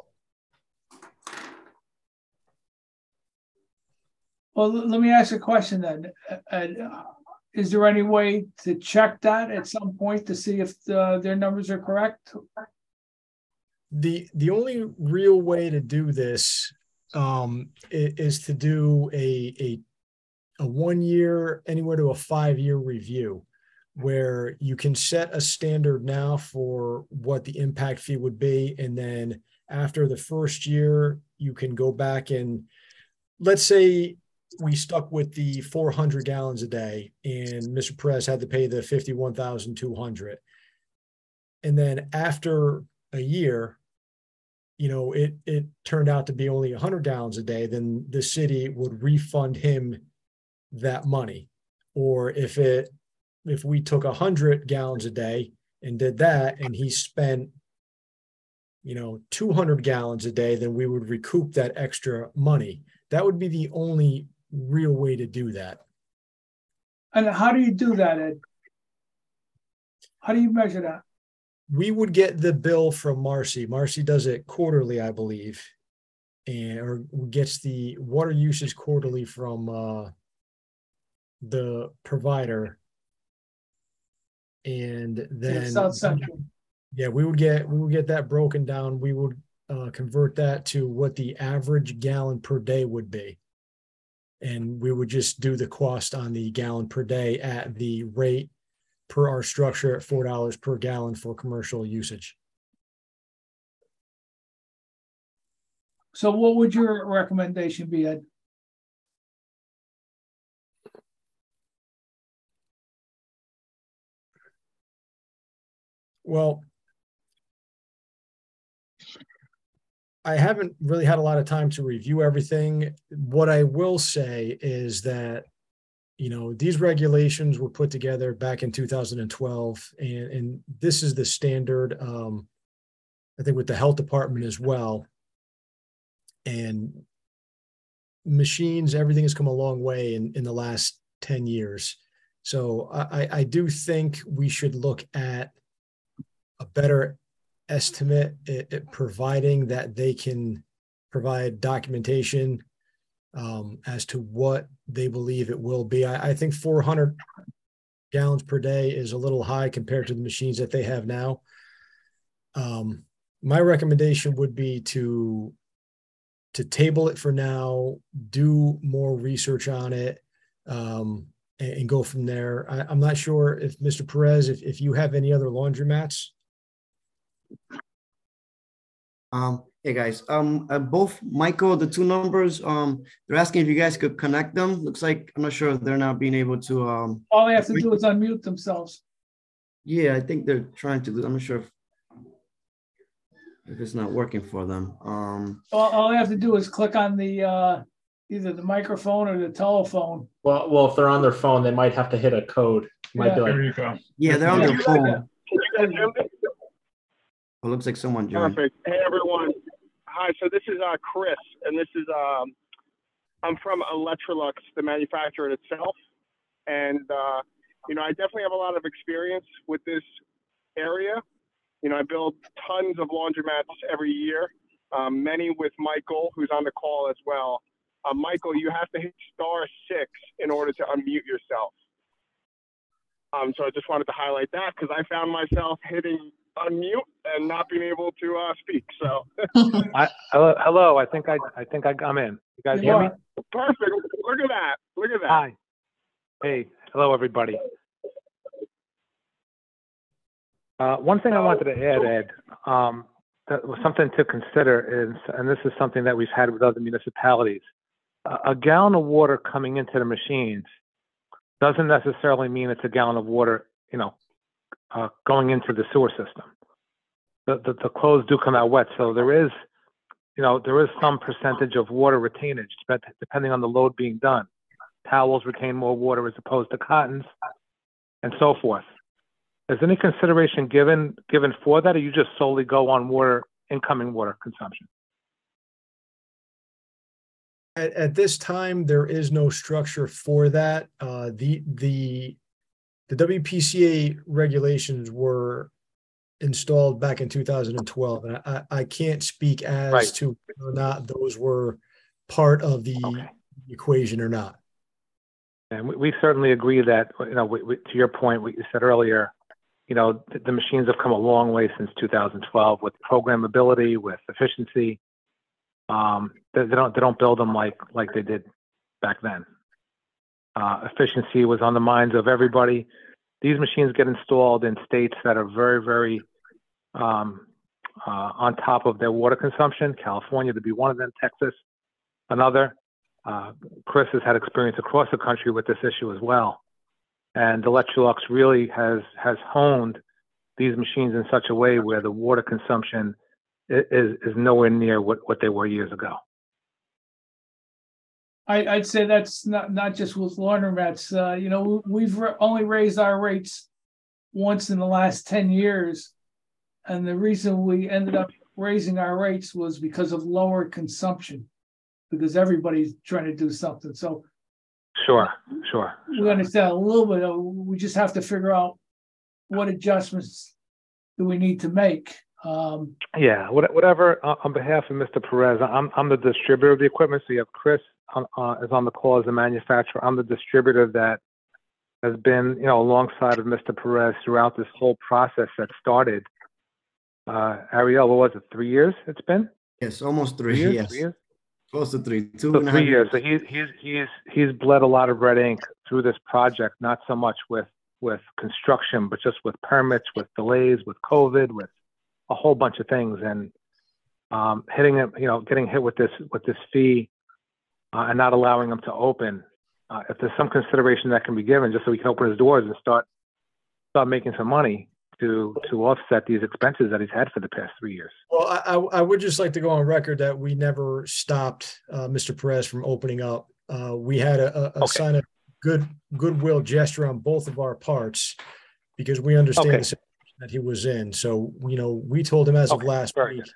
Well, l- let me ask you a question then. Uh, uh, Is there any way to check that at some point to see if the, their numbers are correct? The, the only real way to do this um, i- is to do a, a, a one year, anywhere to a five year review, where you can set a standard now for what the impact fee would be. And then after the first year, you can go back and, let's say we stuck with the four hundred gallons a day and Mister Perez had to pay the fifty-one thousand two hundred. And then after a year, you know, it, it turned out to be only one hundred gallons a day, then the city would refund him that money. Or if it, if we took one hundred gallons a day and did that and he spent, you know, two hundred gallons a day, then we would recoup that extra money. That would be the only real way to do that. And how do you do that, Ed? How do you measure that? We would get the bill from Marcy. Marcy does it quarterly, I believe, and or gets the water usage quarterly from uh, the provider. And then, South Central. yeah, we would get we would get that broken down. We would uh, convert that to what the average gallon per day would be. And we would just do the cost on the gallon per day at the rate per our structure at four dollars per gallon for commercial usage. So what would your recommendation be, Ed? Well, I haven't really had a lot of time to review everything. What I will say is that, you know, these regulations were put together back in two thousand twelve, and, and this is the standard, um, I think with the health department as well. And machines, everything has come a long way in, in the last ten years. So I, I do think we should look at a better estimate, it, it providing that they can provide documentation um, as to what they believe it will be. I, I think four hundred gallons per day is a little high compared to the machines that they have now. Um, my recommendation would be to to table it for now, do more research on it, um, and, and go from there. I, I'm not sure if Mister Perez, if, if you have any other laundromats. Um, hey guys, um, uh, both Michael, the two numbers, um, they're asking if you guys could connect them. Looks like, I'm not sure if they're not being able to, um, All they have to do is unmute themselves. yeah, I think they're trying to do, I'm not sure if, if it's not working for them. Um, All, all they have to do is click on the, uh, either the microphone or the telephone. Well, well, if they're on their phone, they might have to hit a code. Might Yeah. be like, There you go. yeah, they're on Yeah. their phone. Can you guys hear me? It looks like someone joined. Perfect. Hey, everyone. Hi. So this is uh, Chris, and this is um, I'm from Electrolux, the manufacturer itself, and uh, you know I definitely have a lot of experience with this area. You know, I build tons of laundromats every year, um, many with Michael, who's on the call as well. Uh, Michael, you have to hit star six in order to unmute yourself. Um, so I just wanted to highlight that because I found myself hitting unmute and not being able to uh, speak. So I, hello, hello. I think I, I think I, I'm in. You guys You hear me? are. perfect. Look at that. Look at that. Hi. Hey, hello, everybody. Uh, one thing I wanted to add, Ed, um, that was something to consider is, and this is something that we've had with other municipalities. A, a gallon of water coming into the machines doesn't necessarily mean it's a gallon of water, you know, uh, going into the sewer system. The, the, the clothes do come out wet, so there is, you know, there is some percentage of water retainage, but depending on the load being done. Towels retain more water as opposed to cottons, and so forth. Is any consideration given given for that, or you just solely go on water, incoming water consumption? At, at this time, there is no structure for that. Uh, the the the W P C A regulations were installed back in two thousand twelve, and I, I can't speak as Right. to whether or not those were part of the Okay. equation or not. And we, we certainly agree that, you know, we, we, to your point, what you said earlier, you know, the, the machines have come a long way since two thousand twelve with programmability, with efficiency. Um, they, they don't they don't build them like like they did back then. Uh, efficiency was on the minds of everybody. These machines get installed in states that are very, very um, uh, on top of their water consumption. California to be one of them, Texas another. Uh, Chris has had experience across the country with this issue as well. And Electrolux really has has honed these machines in such a way where the water consumption is, is nowhere near what, what they were years ago. I, I'd say that's not, not just with laundromats. Uh, you know, we've re- only raised our rates once in the last ten years. And the reason we ended up raising our rates was because of lower consumption, because everybody's trying to do something. So Sure, sure. we sure. understand a little bit. Of, we just have to figure out what adjustments do we need to make. Um, Yeah, what- whatever. Uh, on behalf of Mister Perez, I'm I'm the distributor of the equipment. So you have Chris on, uh, is on the call as a manufacturer. I'm the distributor that has been, you know, alongside of Mister Perez throughout this whole process that started. Uh, Ariel, what was it? Three years? It's been Yes, almost three. three years. Yes, Three years. close to three. Two So and a three half years. So he's he's he's he's bled a lot of red ink through this project. Not so much with with construction, but just with permits, with delays, with COVID, with a whole bunch of things, and um, hitting it, you know, getting hit with this with this fee uh, and not allowing him to open. Uh, if there's some consideration that can be given, just so he can open his doors and start start making some money to to offset these expenses that he's had for the past three years. Well, I, I I would just like to go on record that we never stopped uh, Mister Perez from opening up. Uh, we had a, a, a Okay. sign of good goodwill gesture on both of our parts because we understand Okay. the situation that he was in. So, you know, we told him as of Okay, last very week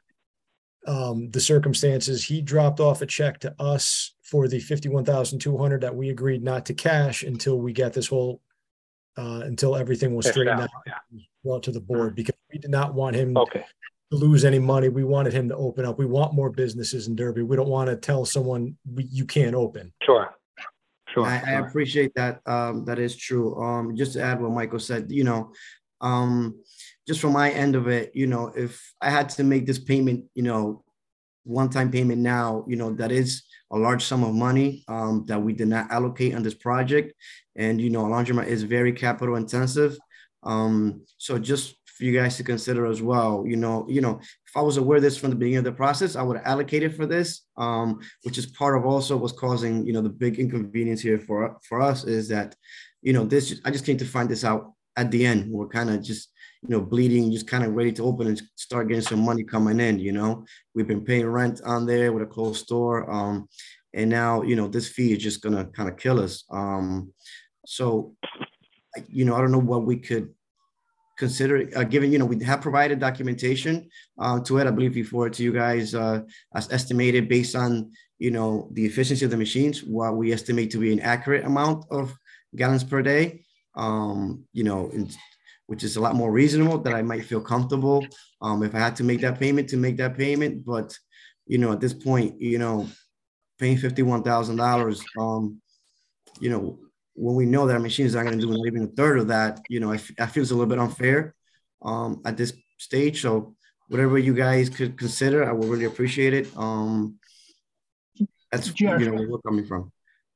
um, the circumstances. He dropped off a check to us for the fifty-one thousand two hundred that we agreed not to cash until we got this whole uh, until everything was Cashed straightened out, out, yeah. brought to the board, because we did not want him Okay. to lose any money. We wanted him to open up. We want more businesses in Derby. We don't want to tell someone we, you can't open. Sure. Sure. I, I sure. appreciate that. Um, that is true. Um, just to add what Michael said, you know, um, just from my end of it, you know, if I had to make this payment, you know, one-time payment now, you know, that is a large sum of money um, that we did not allocate on this project. And, you know, laundromat is very capital intensive. Um, so just for you guys to consider as well, you know, you know, if I was aware of this from the beginning of the process, I would have allocated for this, um, which is part of also what's causing, you know, the big inconvenience here for, for us is that, you know, this, I just came to find this out at the end. We're kind of just, you know, bleeding, just kind of ready to open and start getting some money coming in, you know. We've been paying rent on there with a closed store. Um, and now, you know, this fee is just going to kind of kill us. Um, so, you know, I don't know what we could consider, uh, given, you know, we have provided documentation uh, to it. I believe before to you guys uh, as estimated based on, you know, the efficiency of the machines, what we estimate to be an accurate amount of gallons per day, um, you know, in, which is a lot more reasonable that I might feel comfortable um, if I had to make that payment to make that payment. But, you know, at this point, you know, paying fifty-one thousand dollars, um, you know, when we know that our machine is not going to do not even a third of that, you know, I, f- I feel it's a little bit unfair um, at this stage. So whatever you guys could consider, I will really appreciate it. Um, that's, Jack, you know, where we're coming from.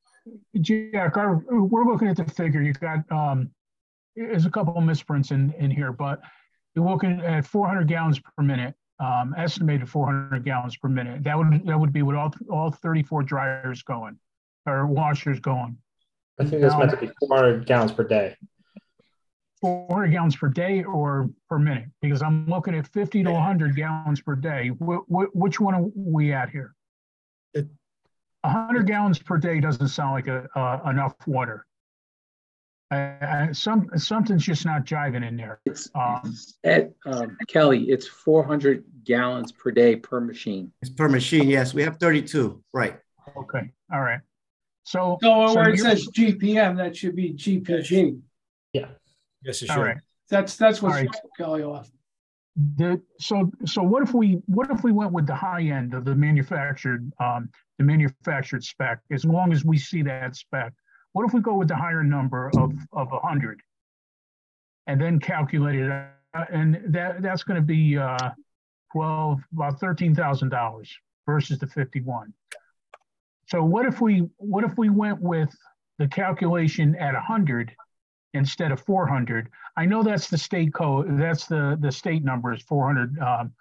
Jack, our, we're looking at the figure. You've got, um, there's a couple of misprints in, in here, but you're looking at four hundred gallons per minute, um, estimated four hundred gallons per minute. That would, that would be with all, all thirty-four dryers going or washers going. I think that's meant to be four hundred gallons per day. four hundred gallons per day or per minute? Because I'm looking at fifty to one hundred gallons per day. Wh- wh- which one are we at here? It, one hundred gallons per day doesn't sound like a, uh, enough water. I, I, some, something's just not jiving in there. It's Um, at um, Kelly, it's four hundred gallons per day per machine. It's per machine. Yes, we have thirty-two. Right. Okay, all right. So, So so where it you're- says G P M, that should be G P G. Yeah. Yes, it all should. right. That's, that's what's All right. Kelly off. The, so, so what if we, what if we went with the high end of the manufactured, um, the manufactured spec, as long as we see that spec? What if we go with the higher number of, of a hundred? And then calculate it, uh, and that, that's gonna be, uh, twelve, about thirteen thousand dollars versus the fifty-one. So what if we, what if we went with the calculation at a hundred instead of four hundred? I know that's the state code, that's the, the state number is four hundred, um,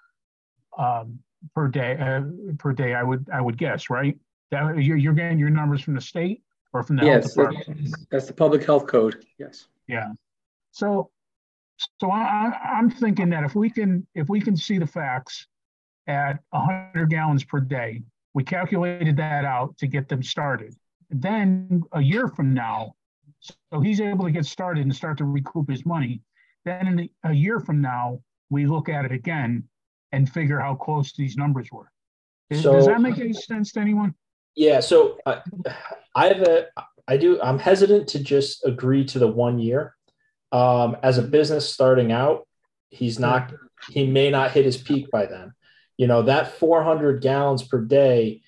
um, per day, uh, per day, I would, I would guess, right? That, you're, you're getting your numbers from the state or from the health Yes, department? that's, that's the public health code. Yes. Yeah. So, so I, I- I'm thinking that if we can, if we can see the facts at a hundred gallons per day, we calculated that out to get them started. Then a year from now, so he's able to get started and start to recoup his money. Then in the, a year from now, we look at it again and figure how close these numbers were. Does, So- does that make any sense to anyone? Yeah. So I, I have a, I do, I'm hesitant to just agree to the one year. Um, as a business starting out, he's not, he may not hit his peak by then. You know, that four hundred gallons per day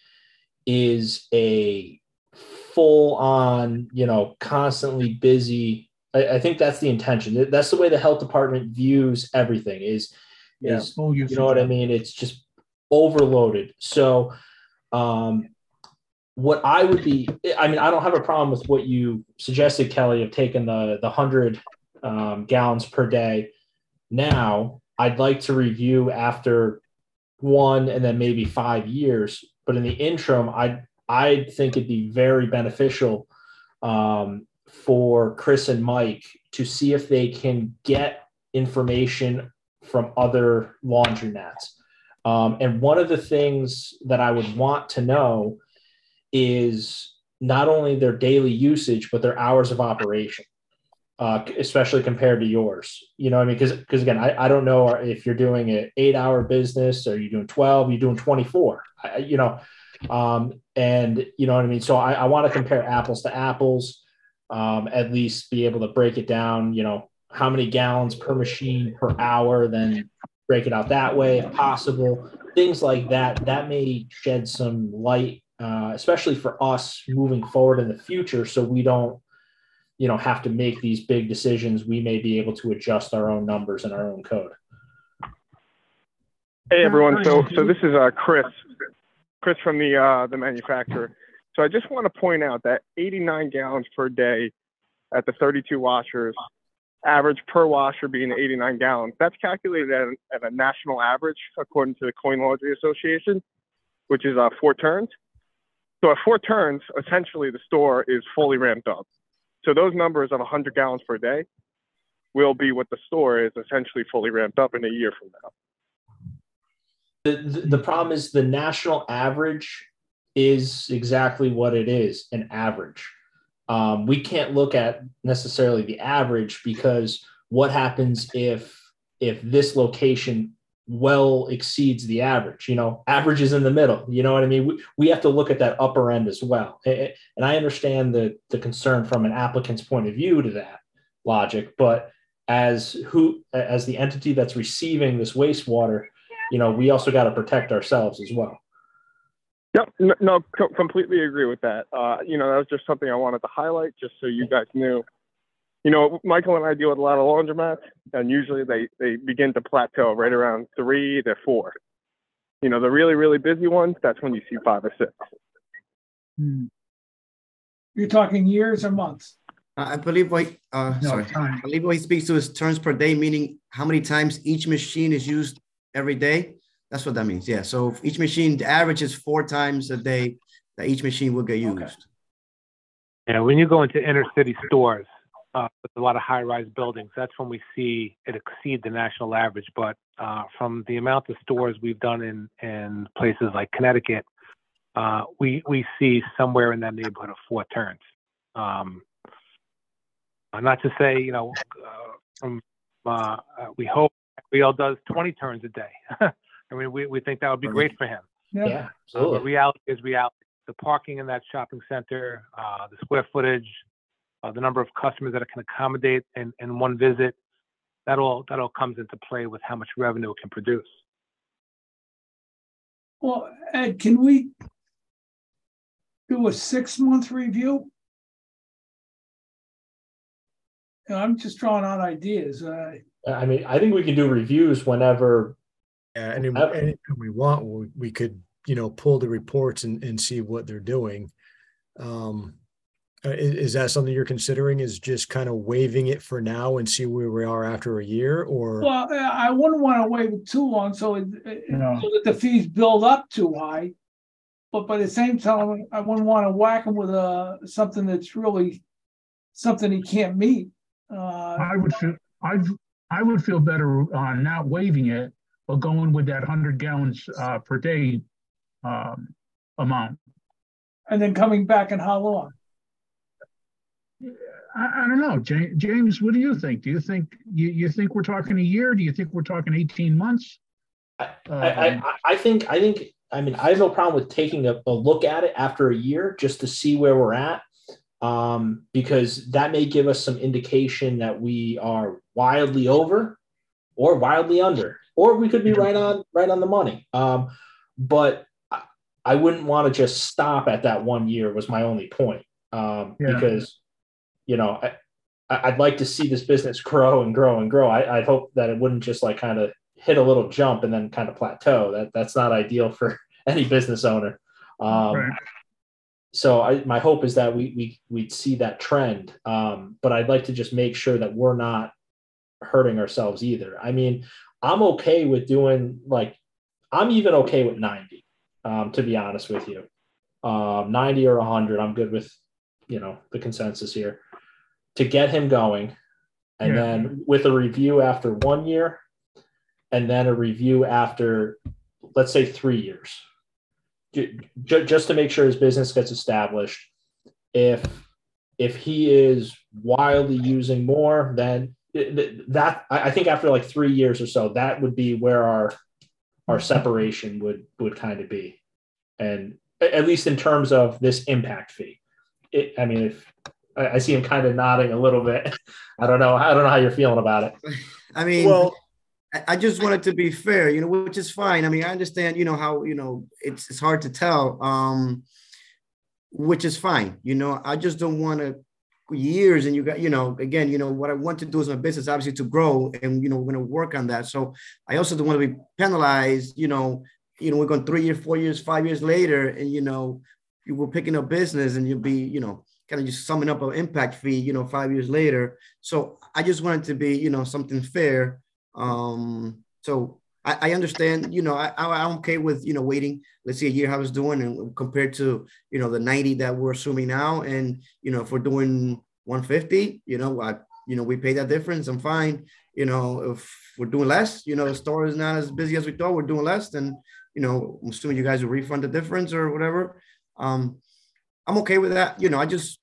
is a full on, you know, constantly busy. I, I think that's the intention. That's the way the health department views everything is, Yeah, is, full you usage know what I of it. mean? It's just overloaded. So, um, what I would be, I mean, I don't have a problem with what you suggested, Kelly, of taking the the hundred um, gallons per day. Now, I'd like to review after one and then maybe five years. But in the interim, I I think it'd be very beneficial um, for Chris and Mike to see if they can get information from other laundromats. Um, and one of the things that I would want to know is not only their daily usage, but their hours of operation, uh, especially compared to yours. You know what I mean? Because because again, I, I don't know if you're doing an eight hour business or you're doing twelve, you're doing twenty-four, I, you know, um, and you know what I mean? So I, I want to compare apples to apples, um, at least be able to break it down, you know, how many gallons per machine per hour, then break it out that way if possible. Things like that, that may shed some light, uh, especially for us moving forward in the future, so we don't, you know, have to make these big decisions. We may be able to adjust our own numbers and our own code. Hey everyone, so so this is uh, Chris, Chris from the uh, the manufacturer. So I just want to point out that eighty-nine gallons per day at the thirty-two washers, average per washer being eighty-nine gallons. That's calculated at, at a national average according to the Coin Laundry Association, which is uh, four turns. So at four turns, essentially the store is fully ramped up. So those numbers of one hundred gallons per day will be what the store is essentially fully ramped up in a year from now. The, the, the problem is the national average is exactly what it is, an average. Um, we can't look at necessarily the average, because what happens if if this location well exceeds the average? You know, average is in the middle. You know what I mean? We, we have to look at that upper end as well. And I understand the, the concern from an applicant's point of view to that logic, but as who as the entity that's receiving this wastewater, you know, we also got to protect ourselves as well. Yep, no, no co- completely agree with that. Uh, you know, that was just something I wanted to highlight, just so you guys knew. You know, Michael and I deal with a lot of laundromats, and usually they, they begin to plateau right around three to four. You know, the really, really busy ones, that's when you see five or six. Hmm. You're talking years or months? I believe what, uh, No, sorry, time. I believe what he speaks to is turns per day, meaning how many times each machine is used every day. That's what that means. Yeah. So if each machine, the average is four times a day that each machine will get used. Okay. Yeah, when you go into inner city stores uh, with a lot of high-rise buildings, that's when we see it exceed the national average. But uh, from the amount of stores we've done in, in places like Connecticut, uh, we we see somewhere in that neighborhood of four turns. Um, not to say, you know, uh, from, uh, we hope Rio does twenty turns a day. I mean, we, we think that would be great for him. Yeah. Yeah, Uh, absolutely. but reality is reality. the parking in that shopping center, uh, the square footage, uh, the number of customers that it can accommodate in, in one visit. That all that all comes into play with how much revenue it can produce. Well, Ed, can we do a six-month review? You know, I'm just throwing out ideas. Uh, I mean, I think we can do reviews whenever. Yeah, and if- Ever. anytime we want, we, we could, you know, pull the reports and, and see what they're doing. Um, uh, is, is that something you're considering, is just kind of waiving it for now and see where we are after a year, or? Well, I wouldn't want to wait it too long, so it, it- No. so that the fees build up too high. But by the same time, I wouldn't want to whack him with uh something that's really something he can't meet. Uh, I would feel, I, I would feel better uh, not waiving it, but going with that hundred gallons uh, per day um, amount. and then coming back in how long? I, I don't know, James, James, what do you think? Do you think, you, you think we're talking a year? Do you think we're talking eighteen months? I, I, Um, I, I think, I think, I mean, I have no problem with taking a, a look at it after a year just to see where we're at. Um, because that may give us some indication that we are wildly over or wildly under, or we could be right on, right on the money. Um, but I, I wouldn't want to just stop at that one year was my only point. Um, Yeah. because, you know, I, I- I'd like to see this business grow and grow and grow. I, I'd hope that it wouldn't just like kind of hit a little jump and then kind of plateau. That that's not ideal for any business owner. Um, Right. So I, my hope is that we we we'd see that trend, um, but I'd like to just make sure that we're not hurting ourselves either. I mean, I'm okay with doing like, I'm even okay with ninety, um, to be honest with you, um, ninety or one hundred. I'm good with, you know, the consensus here to get him going, and Yeah. then with a review after one year, and then a review after, let's say, three years. Just to make sure his business gets established. If if he is wildly using more, then that I think after like three years or so, that would be where our our separation would would kind of be, and at least in terms of this impact fee. It, I mean, if I see him kind of nodding a little bit, I don't know. I don't know how you're feeling about it. I mean, Well, I- I just wanted to be fair, you know, which is fine. I mean, I understand, you know, how, you know, it's it's hard to tell, um, which is fine. You know, I just don't want to years and you got, you know, again, you know, what I want to do is my business obviously to grow, and, you know, we're going to work on that. So I also don't want to be penalized, you know, you know, we're going three years, four years, five years later, and, you know, you were picking up business and you'll be, you know, kind of just summing up an impact fee, you know, five years later. So I just wanted to be, you know, something fair. Um, so I, I understand, you know, I, I, I'm okay with, you know, waiting, let's see a year how it's doing, and compared to, you know, the ninety that we're assuming now. And, you know, if we're doing one fifty, you know, I, you know, we pay that difference. I'm fine. You know, if we're doing less, you know, the store is not as busy as we thought, we're doing less, then, you know, I'm assuming you guys will refund the difference or whatever. Um, I'm okay with that. You know, I just,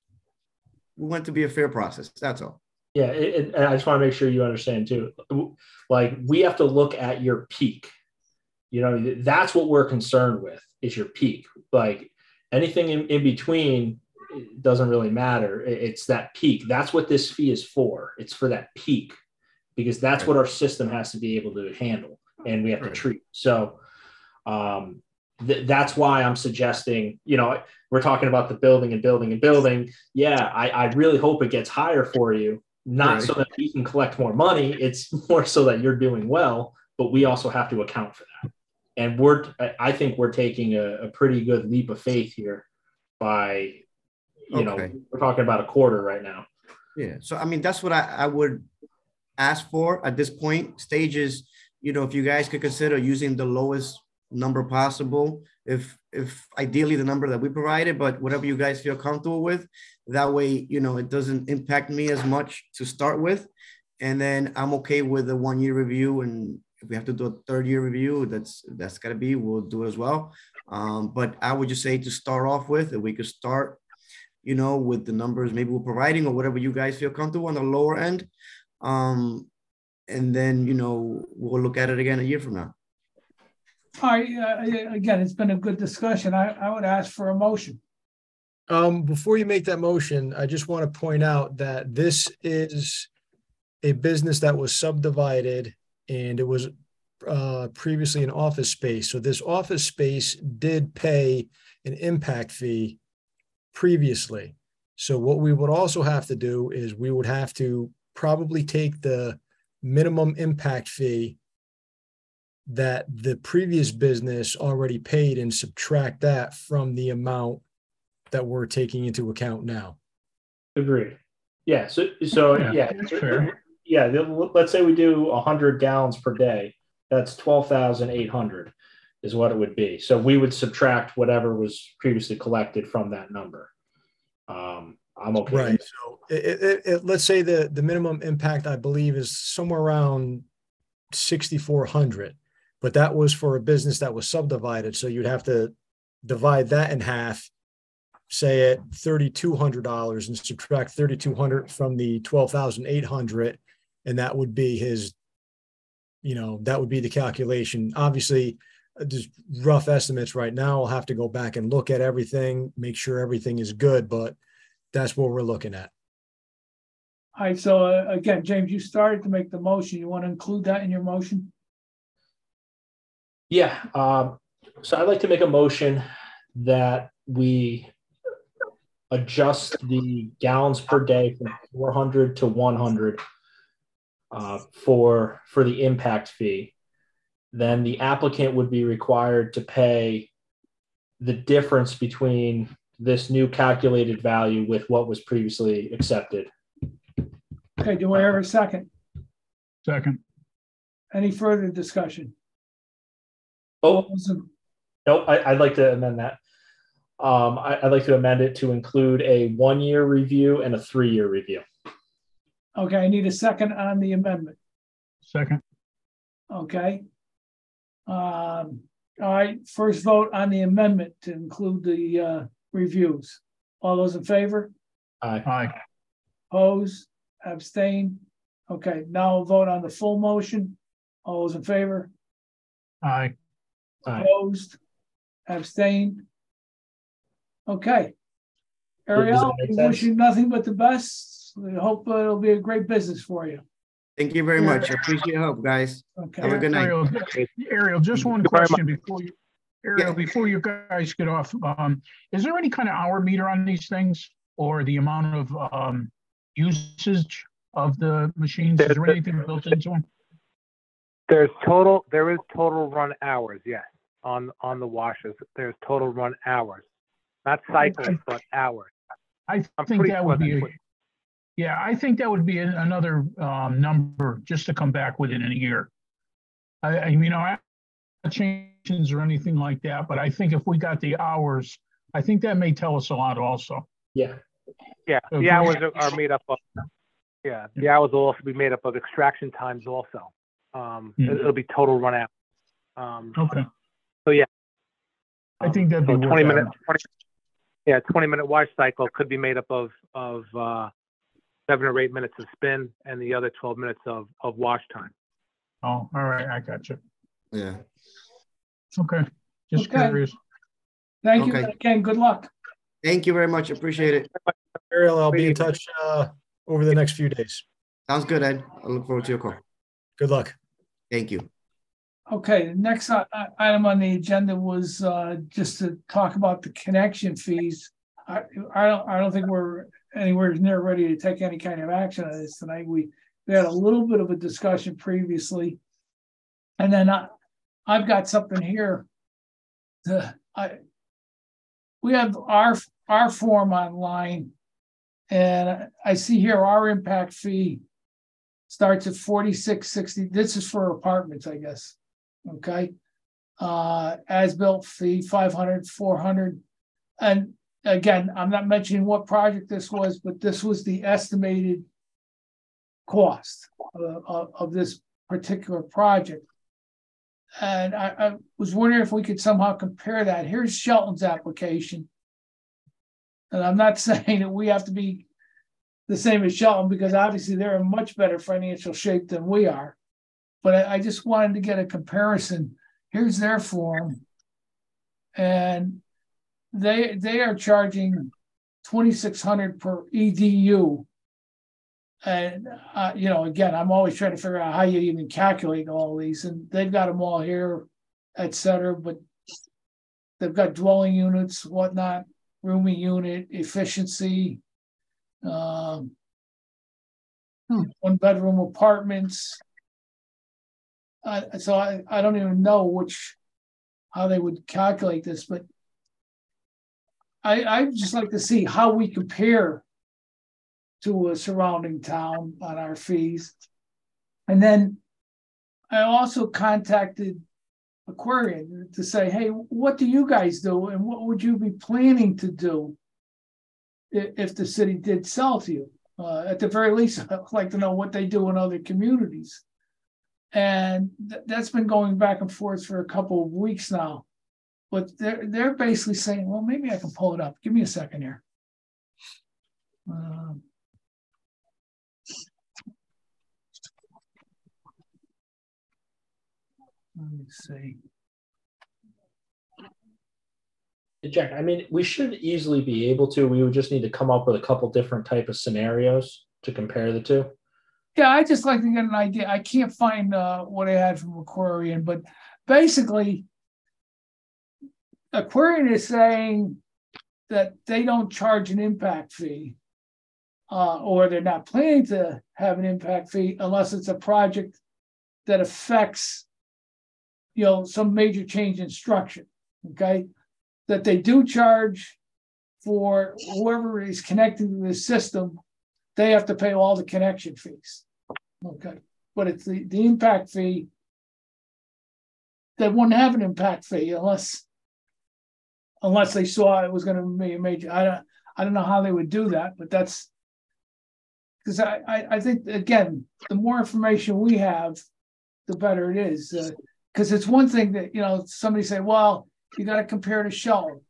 we want it to be a fair process. That's all. Yeah, it, it, and I just want to make sure you understand too. Like, we have to look at your peak. You know, that's what we're concerned with, is your peak. Like, anything in, in between, it doesn't really matter. It, it's that peak. That's what this fee is for. It's for that peak, because that's what our system has to be able to handle, and we have to treat. So um, th- that's why I'm suggesting, you know, we're talking about the building and building and building. Yeah, I, I really hope it gets higher for you. Not Right. so that we can collect more money. It's more so that you're doing well, but we also have to account for that. And we're, I think we're taking a, a pretty good leap of faith here by, you know, Okay. we're talking about a quarter right now. Yeah. So, I mean, that's what I, I would ask for at this point. Stages, you know, if you guys could consider using the lowest number possible, if, if ideally the number that we provided, but whatever you guys feel comfortable with, that way, you know, it doesn't impact me as much to start with. And then I'm okay with the one year review. And if we have to do a third year review, that's, that's gotta be, we'll do it as well. Um, but I would just say to start off with, if we could start, you know, with the numbers maybe we're providing or whatever you guys feel comfortable on the lower end. Um, and then, you know, we'll look at it again a year from now. All right, uh, again, it's been a good discussion. I, I would ask for a motion. Um, before you make that motion, I just want to point out that this is a business that was subdivided and it was uh, previously an office space. So this office space did pay an impact fee previously. So what we would also have to do is we would have to probably take the minimum impact fee that the previous business already paid and subtract that from the amount that we're taking into account now. Agreed. Yeah. So, so Yeah, yeah, that's fair. yeah. Let's say we do a hundred gallons per day. That's twelve thousand eight hundred is what it would be. So we would subtract whatever was previously collected from that number. Um, I'm okay. Right. So it, it, it, let's say the, the minimum impact, I believe, is somewhere around sixty-four hundred, but that was for a business that was subdivided. So you'd have to divide that in half, say at thirty-two hundred dollars, and subtract thirty-two hundred from the twelve thousand eight hundred. And that would be his, you know, that would be the calculation. Obviously, just rough estimates right now. I'll have to go back and look at everything, make sure everything is good, but that's what we're looking at. All right, so uh, again, James, you started to make the motion. You want to include that in your motion? Yeah. Um, so I'd like to make a motion that we adjust the gallons per day from four hundred to one hundred uh, for, for the impact fee. Then the applicant would be required to pay the difference between this new calculated value with what was previously accepted. Okay, do I hear a second? Second. Any further discussion? Oh, nope. I, I'd like to amend that. Um, I, I'd like to amend it to include a one-year review and a three-year review. Okay, I need a second on the amendment. Second. Okay. Um, all right, first vote on the amendment to include the uh, reviews. All those in favor? Aye. Aye. Oppose? Abstain? Okay, now we'll vote on the full motion. All those in favor? Aye. Aye. Opposed? Abstain? Okay. Does that Ariel, make we sense? wish you nothing but the best. We hope uh, it'll be a great business for you. Thank you very much. I appreciate your help, guys. Okay. Have a good night. Ariel, Ariel, just one Thank you very question before you, Ariel, Yeah. before you guys get off. Um, is there any kind of hour meter on these things, or the amount of um, usage of the machines? Is there anything built into them? There's total, there is total run hours, yes, on, on the washers. There's total run hours, not cycles, but hours. I I'm think pretty that sure would be, that's a- what- yeah, I think that would be a- another um, number just to come back within a year. I, I you know, changes or anything like that, but I think if we got the hours, I think that may tell us a lot also. Yeah. Yeah, So the if we- hours are, are made up of, yeah, the hours will also be made up of extraction times also. Um, Hmm. it- it'll be total run out. Um, Okay, so yeah. I think that'd be So worth twenty minute, having. twenty, yeah, twenty minute wash cycle could be made up of, of, uh, seven or eight minutes of spin and the other twelve minutes of, of wash time. Oh, all right, I got you. Yeah. Okay, just Okay. curious. Thank you. Okay. Again, good luck. Thank you very much. Appreciate it. Ariel, I'll be in touch uh, over the next few days. Sounds good, Ed. I look forward to your call. Good luck. Thank you. Okay, the next i- i- item on the agenda was uh, just to talk about the connection fees. I, I don't, I don't think we're anywhere near ready to take any kind of action on this tonight. We, we had a little bit of a discussion previously. And then I, I've got something here. The, I, we have our, our form online. And I see here our impact fee starts at forty-six sixty. This is for apartments, I guess. Okay. Uh, as-built fee, five hundred, four hundred. And again, I'm not mentioning what project this was, but this was the estimated cost of, of, of this particular project. And I, I was wondering if we could somehow compare that. Here's Shelton's application. And I'm not saying that we have to be the same as Shelton, because obviously they're in much better financial shape than we are. But I, I just wanted to get a comparison. here's their form. And they they are charging twenty-six hundred per E D U. And, uh, you know, again, I'm always trying to figure out how you even calculate all these. And they've got them all here, et cetera. But they've got dwelling units, whatnot, rooming unit, efficiency, um, one bedroom apartments. Uh, so I, I don't even know which, how they would calculate this, but I, I'd just like to see how we compare to a surrounding town on our fees. And then I also contacted Aquarian to say, hey, what do you guys do? And what would you be planning to do if, if the city did sell to you? Uh, at the very least, I'd like to know what they do in other communities. And th- that's been going back and forth for a couple of weeks now. But they're, they're basically saying, well, maybe I can pull it up. Give me a second here. Um, let me see. Jack, I mean, we should easily be able to. We would just need to come up with a couple different type of scenarios to compare the two. Yeah, I just like to get an idea. I can't find uh, what I had from Aquarian, but basically, Aquarian is saying that they don't charge an impact fee, uh, or they're not planning to have an impact fee unless it's a project that affects, you know, some major change in structure. Okay, that they do charge for whoever is connected to the system. They have to pay all the connection fees. Okay, but it's the, the impact fee. They wouldn't have an impact fee unless unless they saw it was going to be a major. I don't I don't know how they would do that, but that's because I, I I think again, the more information we have, the better it is. Because uh, it's one thing that, you know, somebody say, well, you got to compare to Shelton.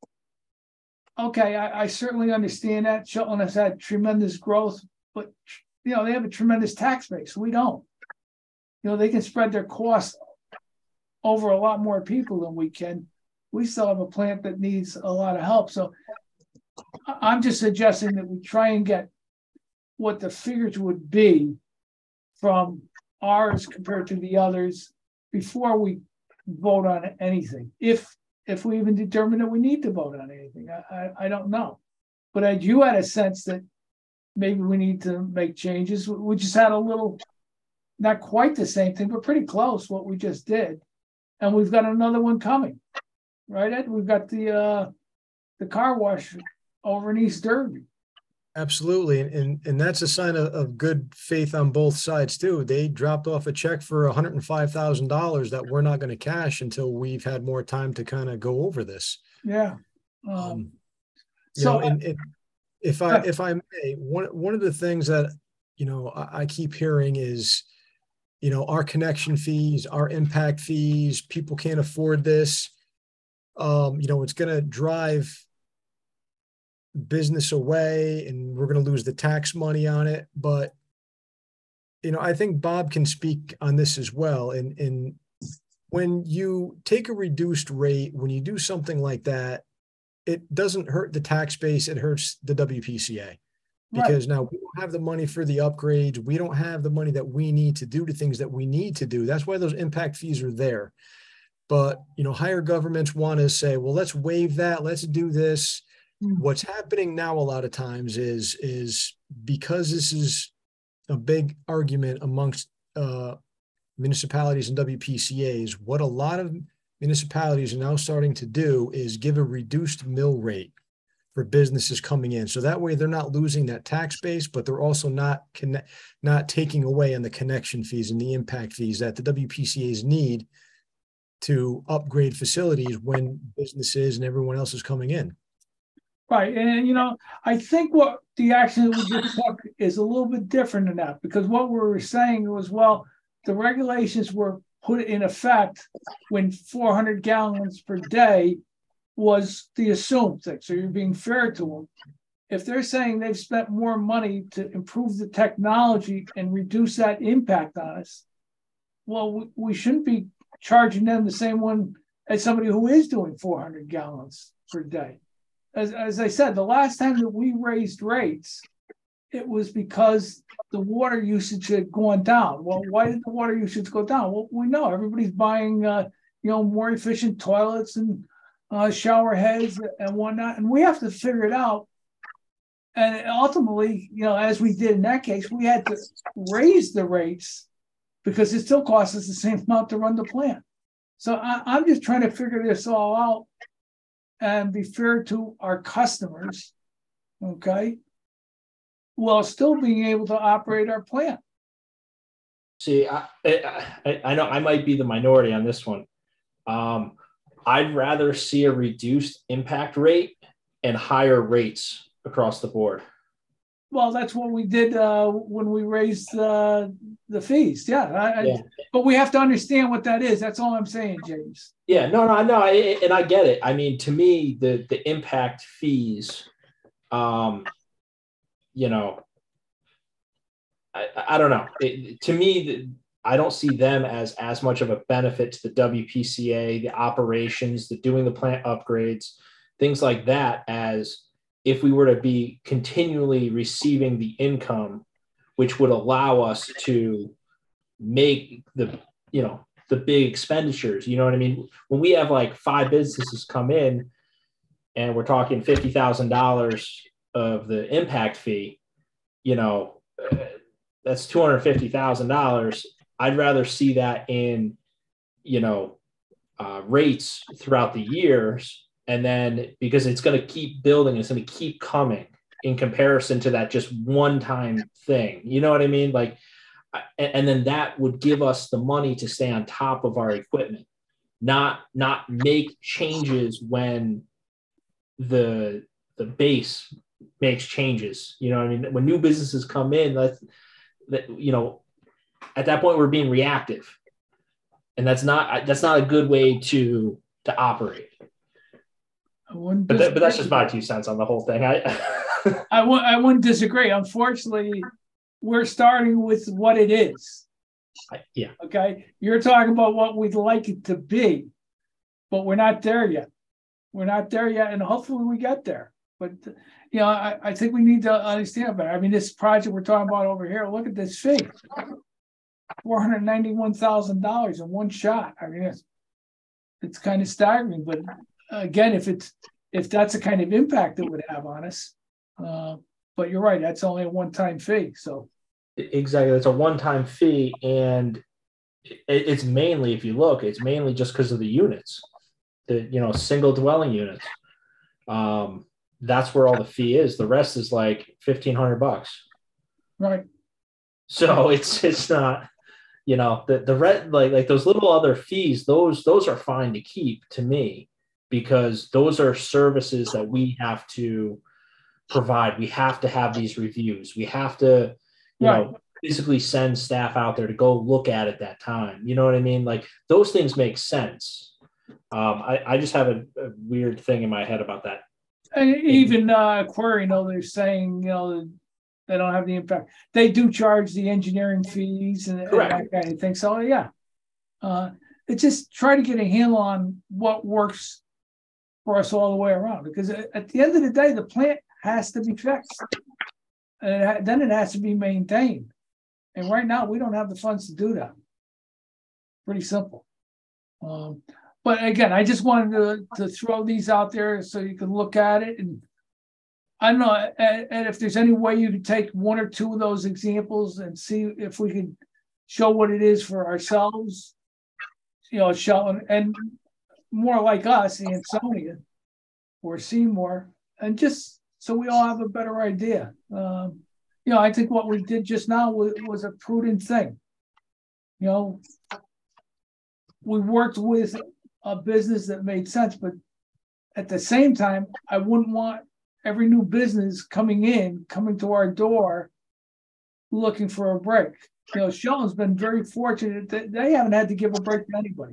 Okay, I, I certainly understand that. Shelton has had tremendous growth, but you know, they have a tremendous tax base. We don't. You know, they can spread their costs over a lot more people than we can. We still have a plant that needs a lot of help. So I'm just suggesting that we try and get what the figures would be from ours compared to the others before we vote on anything. If if we even determine that we need to vote on anything, I, I, I don't know. But I, you had a sense that maybe we need to make changes. We just had a little, not quite the same thing, but pretty close what we just did. And we've got another one coming, right, Ed? We've got the uh, the car wash over in East Derby. Absolutely. And, and, and that's a sign of, of good faith on both sides too. They dropped off a check for one hundred five thousand dollars that we're not going to cash until we've had more time to kind of go over this. Yeah. Um, um, you so know, and, and if I, if I may, one, one of the things that, you know, I, I keep hearing is, you know, our connection fees, our impact fees, people can't afford this. Um, you know, it's going to drive business away and we're going to lose the tax money on it. But, you know, I think Bob can speak on this as well. And, and when you take a reduced rate, when you do something like that, it doesn't hurt the tax base. It hurts the W P C A because right. Now we don't have the money for the upgrades. We don't have the money that we need to do the things that we need to do. That's why those impact fees are there. But, you know, higher governments want to say, well, let's waive that. Let's do this. What's happening now a lot of times is, is because this is a big argument amongst uh, municipalities and W P C As, what a lot of municipalities are now starting to do is give a reduced mill rate for businesses coming in. So that way they're not losing that tax base, but they're also not connect, not taking away on the connection fees and the impact fees that the W P C As need to upgrade facilities when businesses and everyone else is coming in. Right. And, you know, I think what the action that we just took is a little bit different than that, because what we were saying was, well, the regulations were put in effect when four hundred gallons per day was the assumed thing. So you're being fair to them. If they're saying they've spent more money to improve the technology and reduce that impact on us, well, we, we shouldn't be charging them the same one as somebody who is doing four hundred gallons per day. As, as I said, the last time that we raised rates, it was because the water usage had gone down. Well, why did the water usage go down? Well, we know everybody's buying, uh, you know, more efficient toilets and uh, shower heads and whatnot, and we have to figure it out. And ultimately, you know, as we did in that case, we had to raise the rates because it still costs us the same amount to run the plant. So I, I'm just trying to figure this all out and be fair to our customers, okay, while still being able to operate our plant. See, I, I, I know I might be the minority on this one. Um, I'd rather see a reduced impact rate and higher rates across the board. Well, that's what we did uh, when we raised uh, the fees. Yeah, I, yeah. I, but we have to understand what that is. That's all I'm saying, James. Yeah, no, no, no, I, and I get it. I mean, to me, the the impact fees, um, you know, I, I don't know. It, to me, I don't see them as as much of a benefit to the W P C A, the operations, the doing the plant upgrades, things like that, as if we were to be continually receiving the income, which would allow us to make the, you know, the big expenditures. You know what I mean? When we have like five businesses come in and we're talking fifty thousand dollars of the impact fee, you know, uh, that's two hundred fifty thousand dollars. I'd rather see that in, you know, uh, rates throughout the years. And then because it's going to keep building, it's going to keep coming in comparison to that just one time thing. You know what I mean? Like, and, and then that would give us the money to stay on top of our equipment, not, not make changes when the, the base makes changes. You know what I mean? When new businesses come in, that's, that, you know, at that point we're being reactive, and that's not, that's not a good way to, to operate. But, that, but that's just my two cents on the whole thing. I I, w- I wouldn't disagree. Unfortunately, we're starting with what it is. I, yeah. Okay. You're talking about what we'd like it to be, but we're not there yet. We're not there yet. And hopefully we get there. But, you know, I, I think we need to understand better. I mean, this project we're talking about over here, look at this fee. four hundred ninety-one thousand dollars in one shot. I mean, it's, it's kind of staggering, but again, if it's if that's the kind of impact it would have on us, uh, but you're right, that's only a one-time fee. So exactly, it's a one-time fee, and it, it's mainly, if you look, it's mainly just because of the units, the you know single dwelling units. Um, that's where all the fee is. The rest is like fifteen hundred bucks. Right. So it's it's not, you know, the the red like like those little other fees. Those those are fine to keep to me, because those are services that we have to provide. We have to have these reviews. We have to, you right. know, physically send staff out there to go look at it that time. You know what I mean? Like those things make sense. Um, I, I just have a, a weird thing in my head about that. And even uh, Quarry, you know, they're saying, you know, they don't have the impact. They do charge the engineering fees and, and that kind of thing. So yeah, uh, it's just try to get a handle on what works for us all the way around, because at the end of the day, the plant has to be fixed, and it, then it has to be maintained. And right now, we don't have the funds to do that. Pretty simple. Um, but again, I just wanted to, to throw these out there so you can look at it. And I don't know, and, and if there's any way you could take one or two of those examples and see if we can show what it is for ourselves, you know, show and more like us, Ansonia or Seymour, and just so we all have a better idea. Um, you know, I think what we did just now was, was a prudent thing. You know, we worked with a business that made sense, but at the same time, I wouldn't want every new business coming in, coming to our door, looking for a break. You know, Shelton's been very fortunate that they haven't had to give a break to anybody.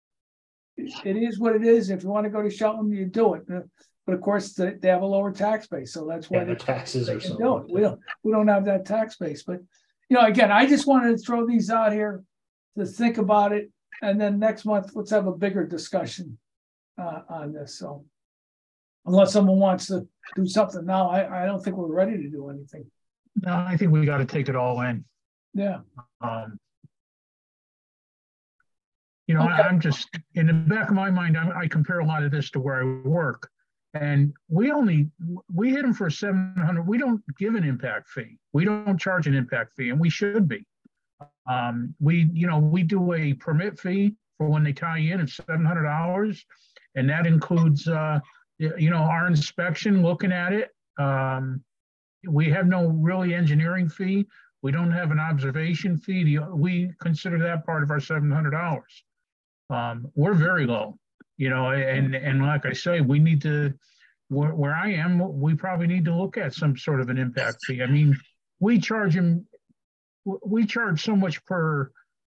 It is what it is. If you want to go to Shelton, you do it. But of course, they have a lower tax base, so that's why yeah, the taxes are so do it. We don't. We don't have that tax base. But you know, again, I just wanted to throw these out here to think about it and then next month, let's have a bigger discussion uh, on this, so. Unless someone wants to do something now, I, I don't think we're ready to do anything. No, I think we got to take it all in. Yeah. Um, you know, Okay. I, I'm just in the back of my mind. I, I compare a lot of this to where I work, and we only we hit them for seven hundred. We don't give an impact fee. We don't charge an impact fee, and we should be. Um, we, you know, we do a permit fee for when they tie in. It's seven hundred dollars, and that includes, uh, you know, our inspection, looking at it. Um, we have no really engineering fee. We don't have an observation fee. The- We consider that part of our seven hundred dollars. Um, we're very low, you know, and, and like I say, we need to, where, where I am, we probably need to look at some sort of an impact fee. I mean, we charge them, we charge so much per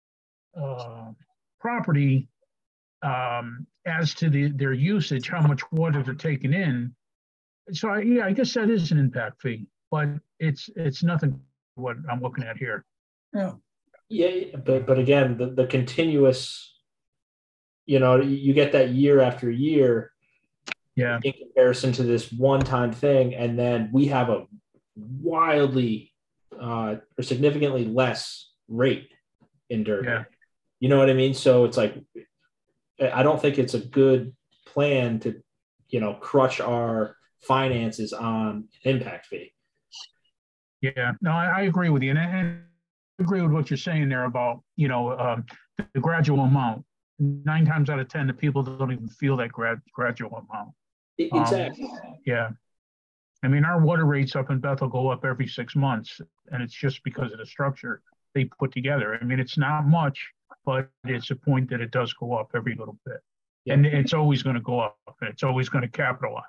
uh, property um, as to the, their usage, how much water they're taking in. So I, yeah, I guess that is an impact fee, but it's it's nothing what I'm looking at here. Yeah. Yeah, but but again, the, the continuous, you know, you get that year after year, yeah, in comparison to this one-time thing, and then we have a wildly uh, or significantly less rate in Derby. Yeah. You know what I mean? So it's like, I don't think it's a good plan to, you know, crush our finances on an impact fee. Yeah, no, I, I agree with you, and I, and I agree with what you're saying there about, you know, um, the gradual amount. Nine times out of ten, the people don't even feel that grad, gradual amount. Exactly. Um, yeah. I mean, our water rates up in Bethel go up every six months, and it's just because of the structure they put together. I mean, it's not much, but it's a point that it does go up every little bit. Yeah. And it's always going to go up, and it's always going to capitalize.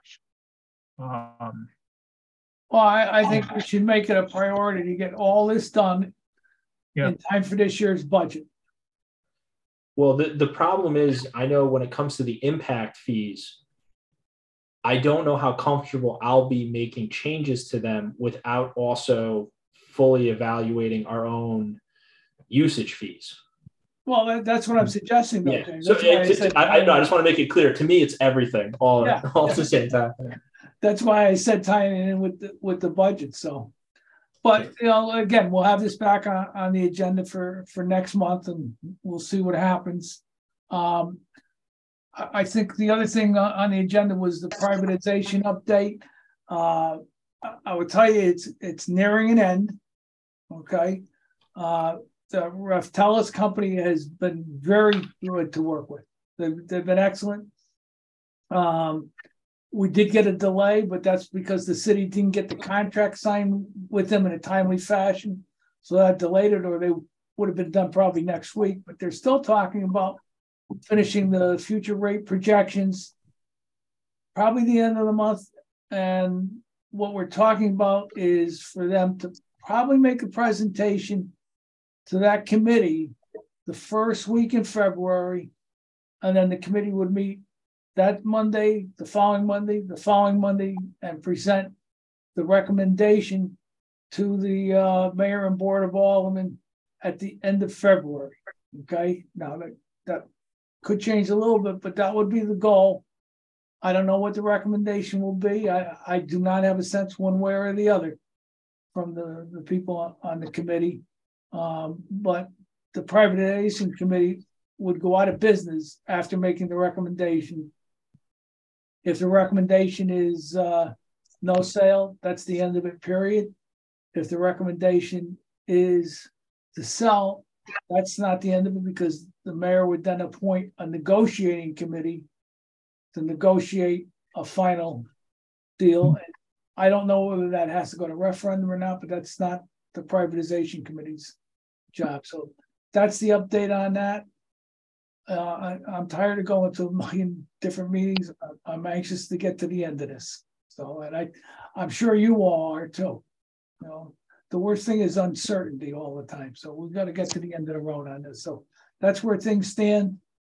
Um, Well, I, I think we should make it a priority to get all this done Yeah. in time for this year's budget. Well, the, the problem is, I know when it comes to the impact fees, I don't know how comfortable I'll be making changes to them without also fully evaluating our own usage fees. Well, that, that's what I'm suggesting, though. Yeah. James. So That's why I it's- said- I, I know, I just want to make it clear. To me, it's everything all, Yeah. all at the same time. That's why I said tying it in with the, with the budget, so. But, you know, again, we'll have this back on, on the agenda for, for next month, and we'll see what happens. Um, I, I think the other thing on, on the agenda was the privatization update. Uh, I, I would tell you, it's, it's nearing an end, okay? Uh, the Raftellus company has been very good to work with. They've, they've been excellent. Um, we did get a delay, but that's because the city didn't get the contract signed with them in a timely fashion. So that delayed it, or they would have been done probably next week, but they're still talking about finishing the future rate projections probably the end of the month. And what we're talking about is for them to probably make a presentation to that committee the first week in February. And then the committee would meet that Monday, the following Monday, the following Monday, and present the recommendation to the uh, mayor and board of aldermen at the end of February. Okay, now that, that could change a little bit, but that would be the goal. I don't know what the recommendation will be. I, I do not have a sense one way or the other from the, the people on the committee. Um, but the privatization committee would go out of business after making the recommendation. If the recommendation is uh, no sale, that's the end of it, period. If the recommendation is to sell, that's not the end of it, because the mayor would then appoint a negotiating committee to negotiate a final deal. And I don't know whether that has to go to referendum or not, but that's not the privatization committee's job. So that's the update on that. Uh, I, I'm tired of going to a million different meetings. I'm anxious to get to the end of this. So, and I, I'm sure you all are too. You know, the worst thing is uncertainty all the time. So we've got to get to the end of the road on this. So that's where things stand.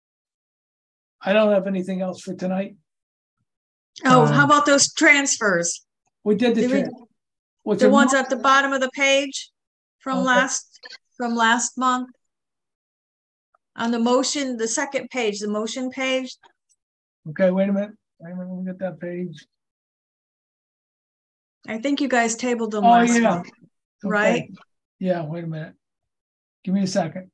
I don't have anything else for tonight. Oh, how Um, about those transfers? We did the, Did we- tran- what's The your- ones at the bottom of the page from Okay. last, from last month? On the motion, the second page, the motion page, Okay, wait a minute. Wait a minute, let me get that page. I think you guys tabled them Oh, last yeah. month, Okay. right? Yeah, wait a minute. Give me a second.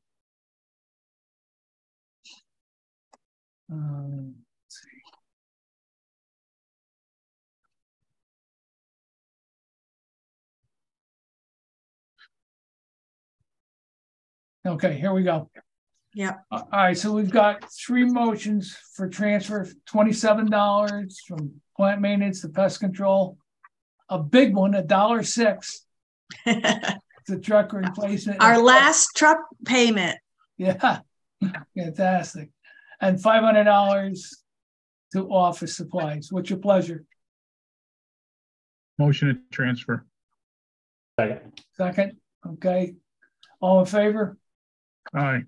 Um, let's see. Okay, here we go. Yeah. All right, so we've got three motions for transfer, twenty-seven dollars from plant maintenance to pest control. A big one, a dollar six, the truck replacement. Our last truck payment. Yeah, fantastic. And five hundred dollars to office supplies. What's your pleasure? Motion to transfer. Second. Second, okay. All in favor? Aye.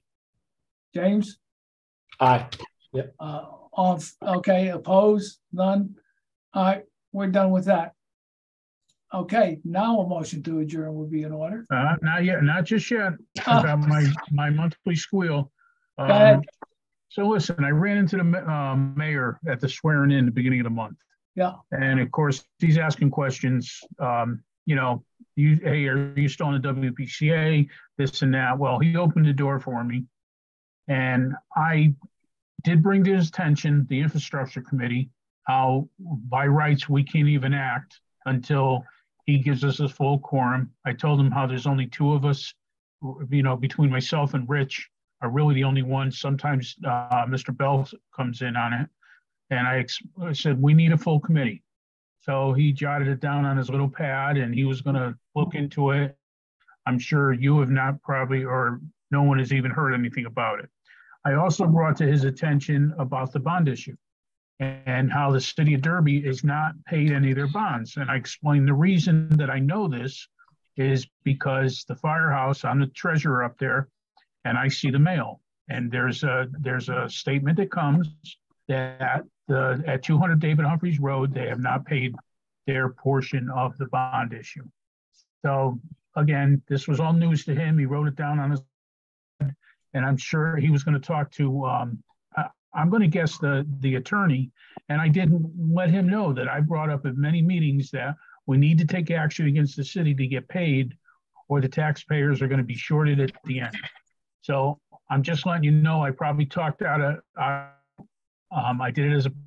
James? Aye. Uh, all, okay, opposed? None? All right, we're done with that. Okay, now a motion to adjourn would be in order. Uh, not yet, not just yet. I got my, my monthly squeal. Go ahead. Um, so listen, I ran into the ma- um, mayor at the swearing in the beginning of the month. Yeah, And of course, he's asking questions, um, you know, you, hey, are you still on the W P C A, this and that? Well, he opened the door for me. And I did bring to his attention, the infrastructure committee, how by rights, we can't even act until he gives us a full quorum. I told him how there's only two of us, you know, between myself and Rich are really the only ones. Sometimes uh, Mister Bell comes in on it. And I, ex- I said, we need a full committee. So he jotted it down on his little pad and he was going to look into it. I'm sure you have not probably, or no one has even heard anything about it. I also brought to his attention about the bond issue and how the city of Derby is not paid any of their bonds. And I explained the reason that I know this is because the firehouse, I'm the treasurer up there, and I see the mail. And there's a there's a statement that comes that the at two hundred David Humphreys Road, they have not paid their portion of the bond issue. So again, this was all news to him. He wrote it down on his, and I'm sure he was going to talk to, um, I, I'm going to guess the the attorney. And I didn't let him know that I brought up at many meetings that we need to take action against the city to get paid, or the taxpayers are going to be shorted at the end. So I'm just letting you know, I probably talked out of, uh, um, I did it as a.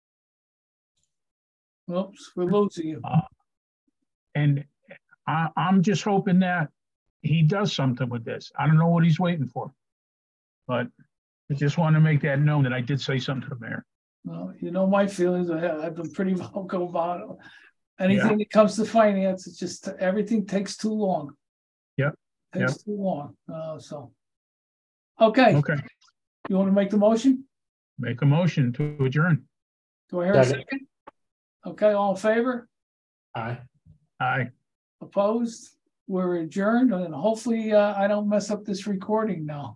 oops, we're losing you. Uh, and I, I'm just hoping that he does something with this. I don't know what he's waiting for. But I just want to make that known that I did say something to the mayor. Well, you know my feelings. I have, I've been pretty vocal about it. Anything yeah. that comes to finance, it's just everything takes too long. Yep. Takes yep. too long. Uh, so, okay. Okay. You want to make the motion? Make a motion to adjourn. Do I hear second. a second? Okay. All in favor? Aye. Aye. Opposed? We're adjourned, and hopefully uh, I don't mess up this recording now.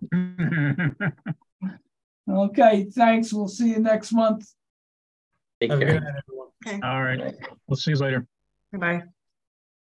Okay, thanks. We'll see you next month. Take Have a care. good night, everyone. Okay. All right. We'll see you later. Bye.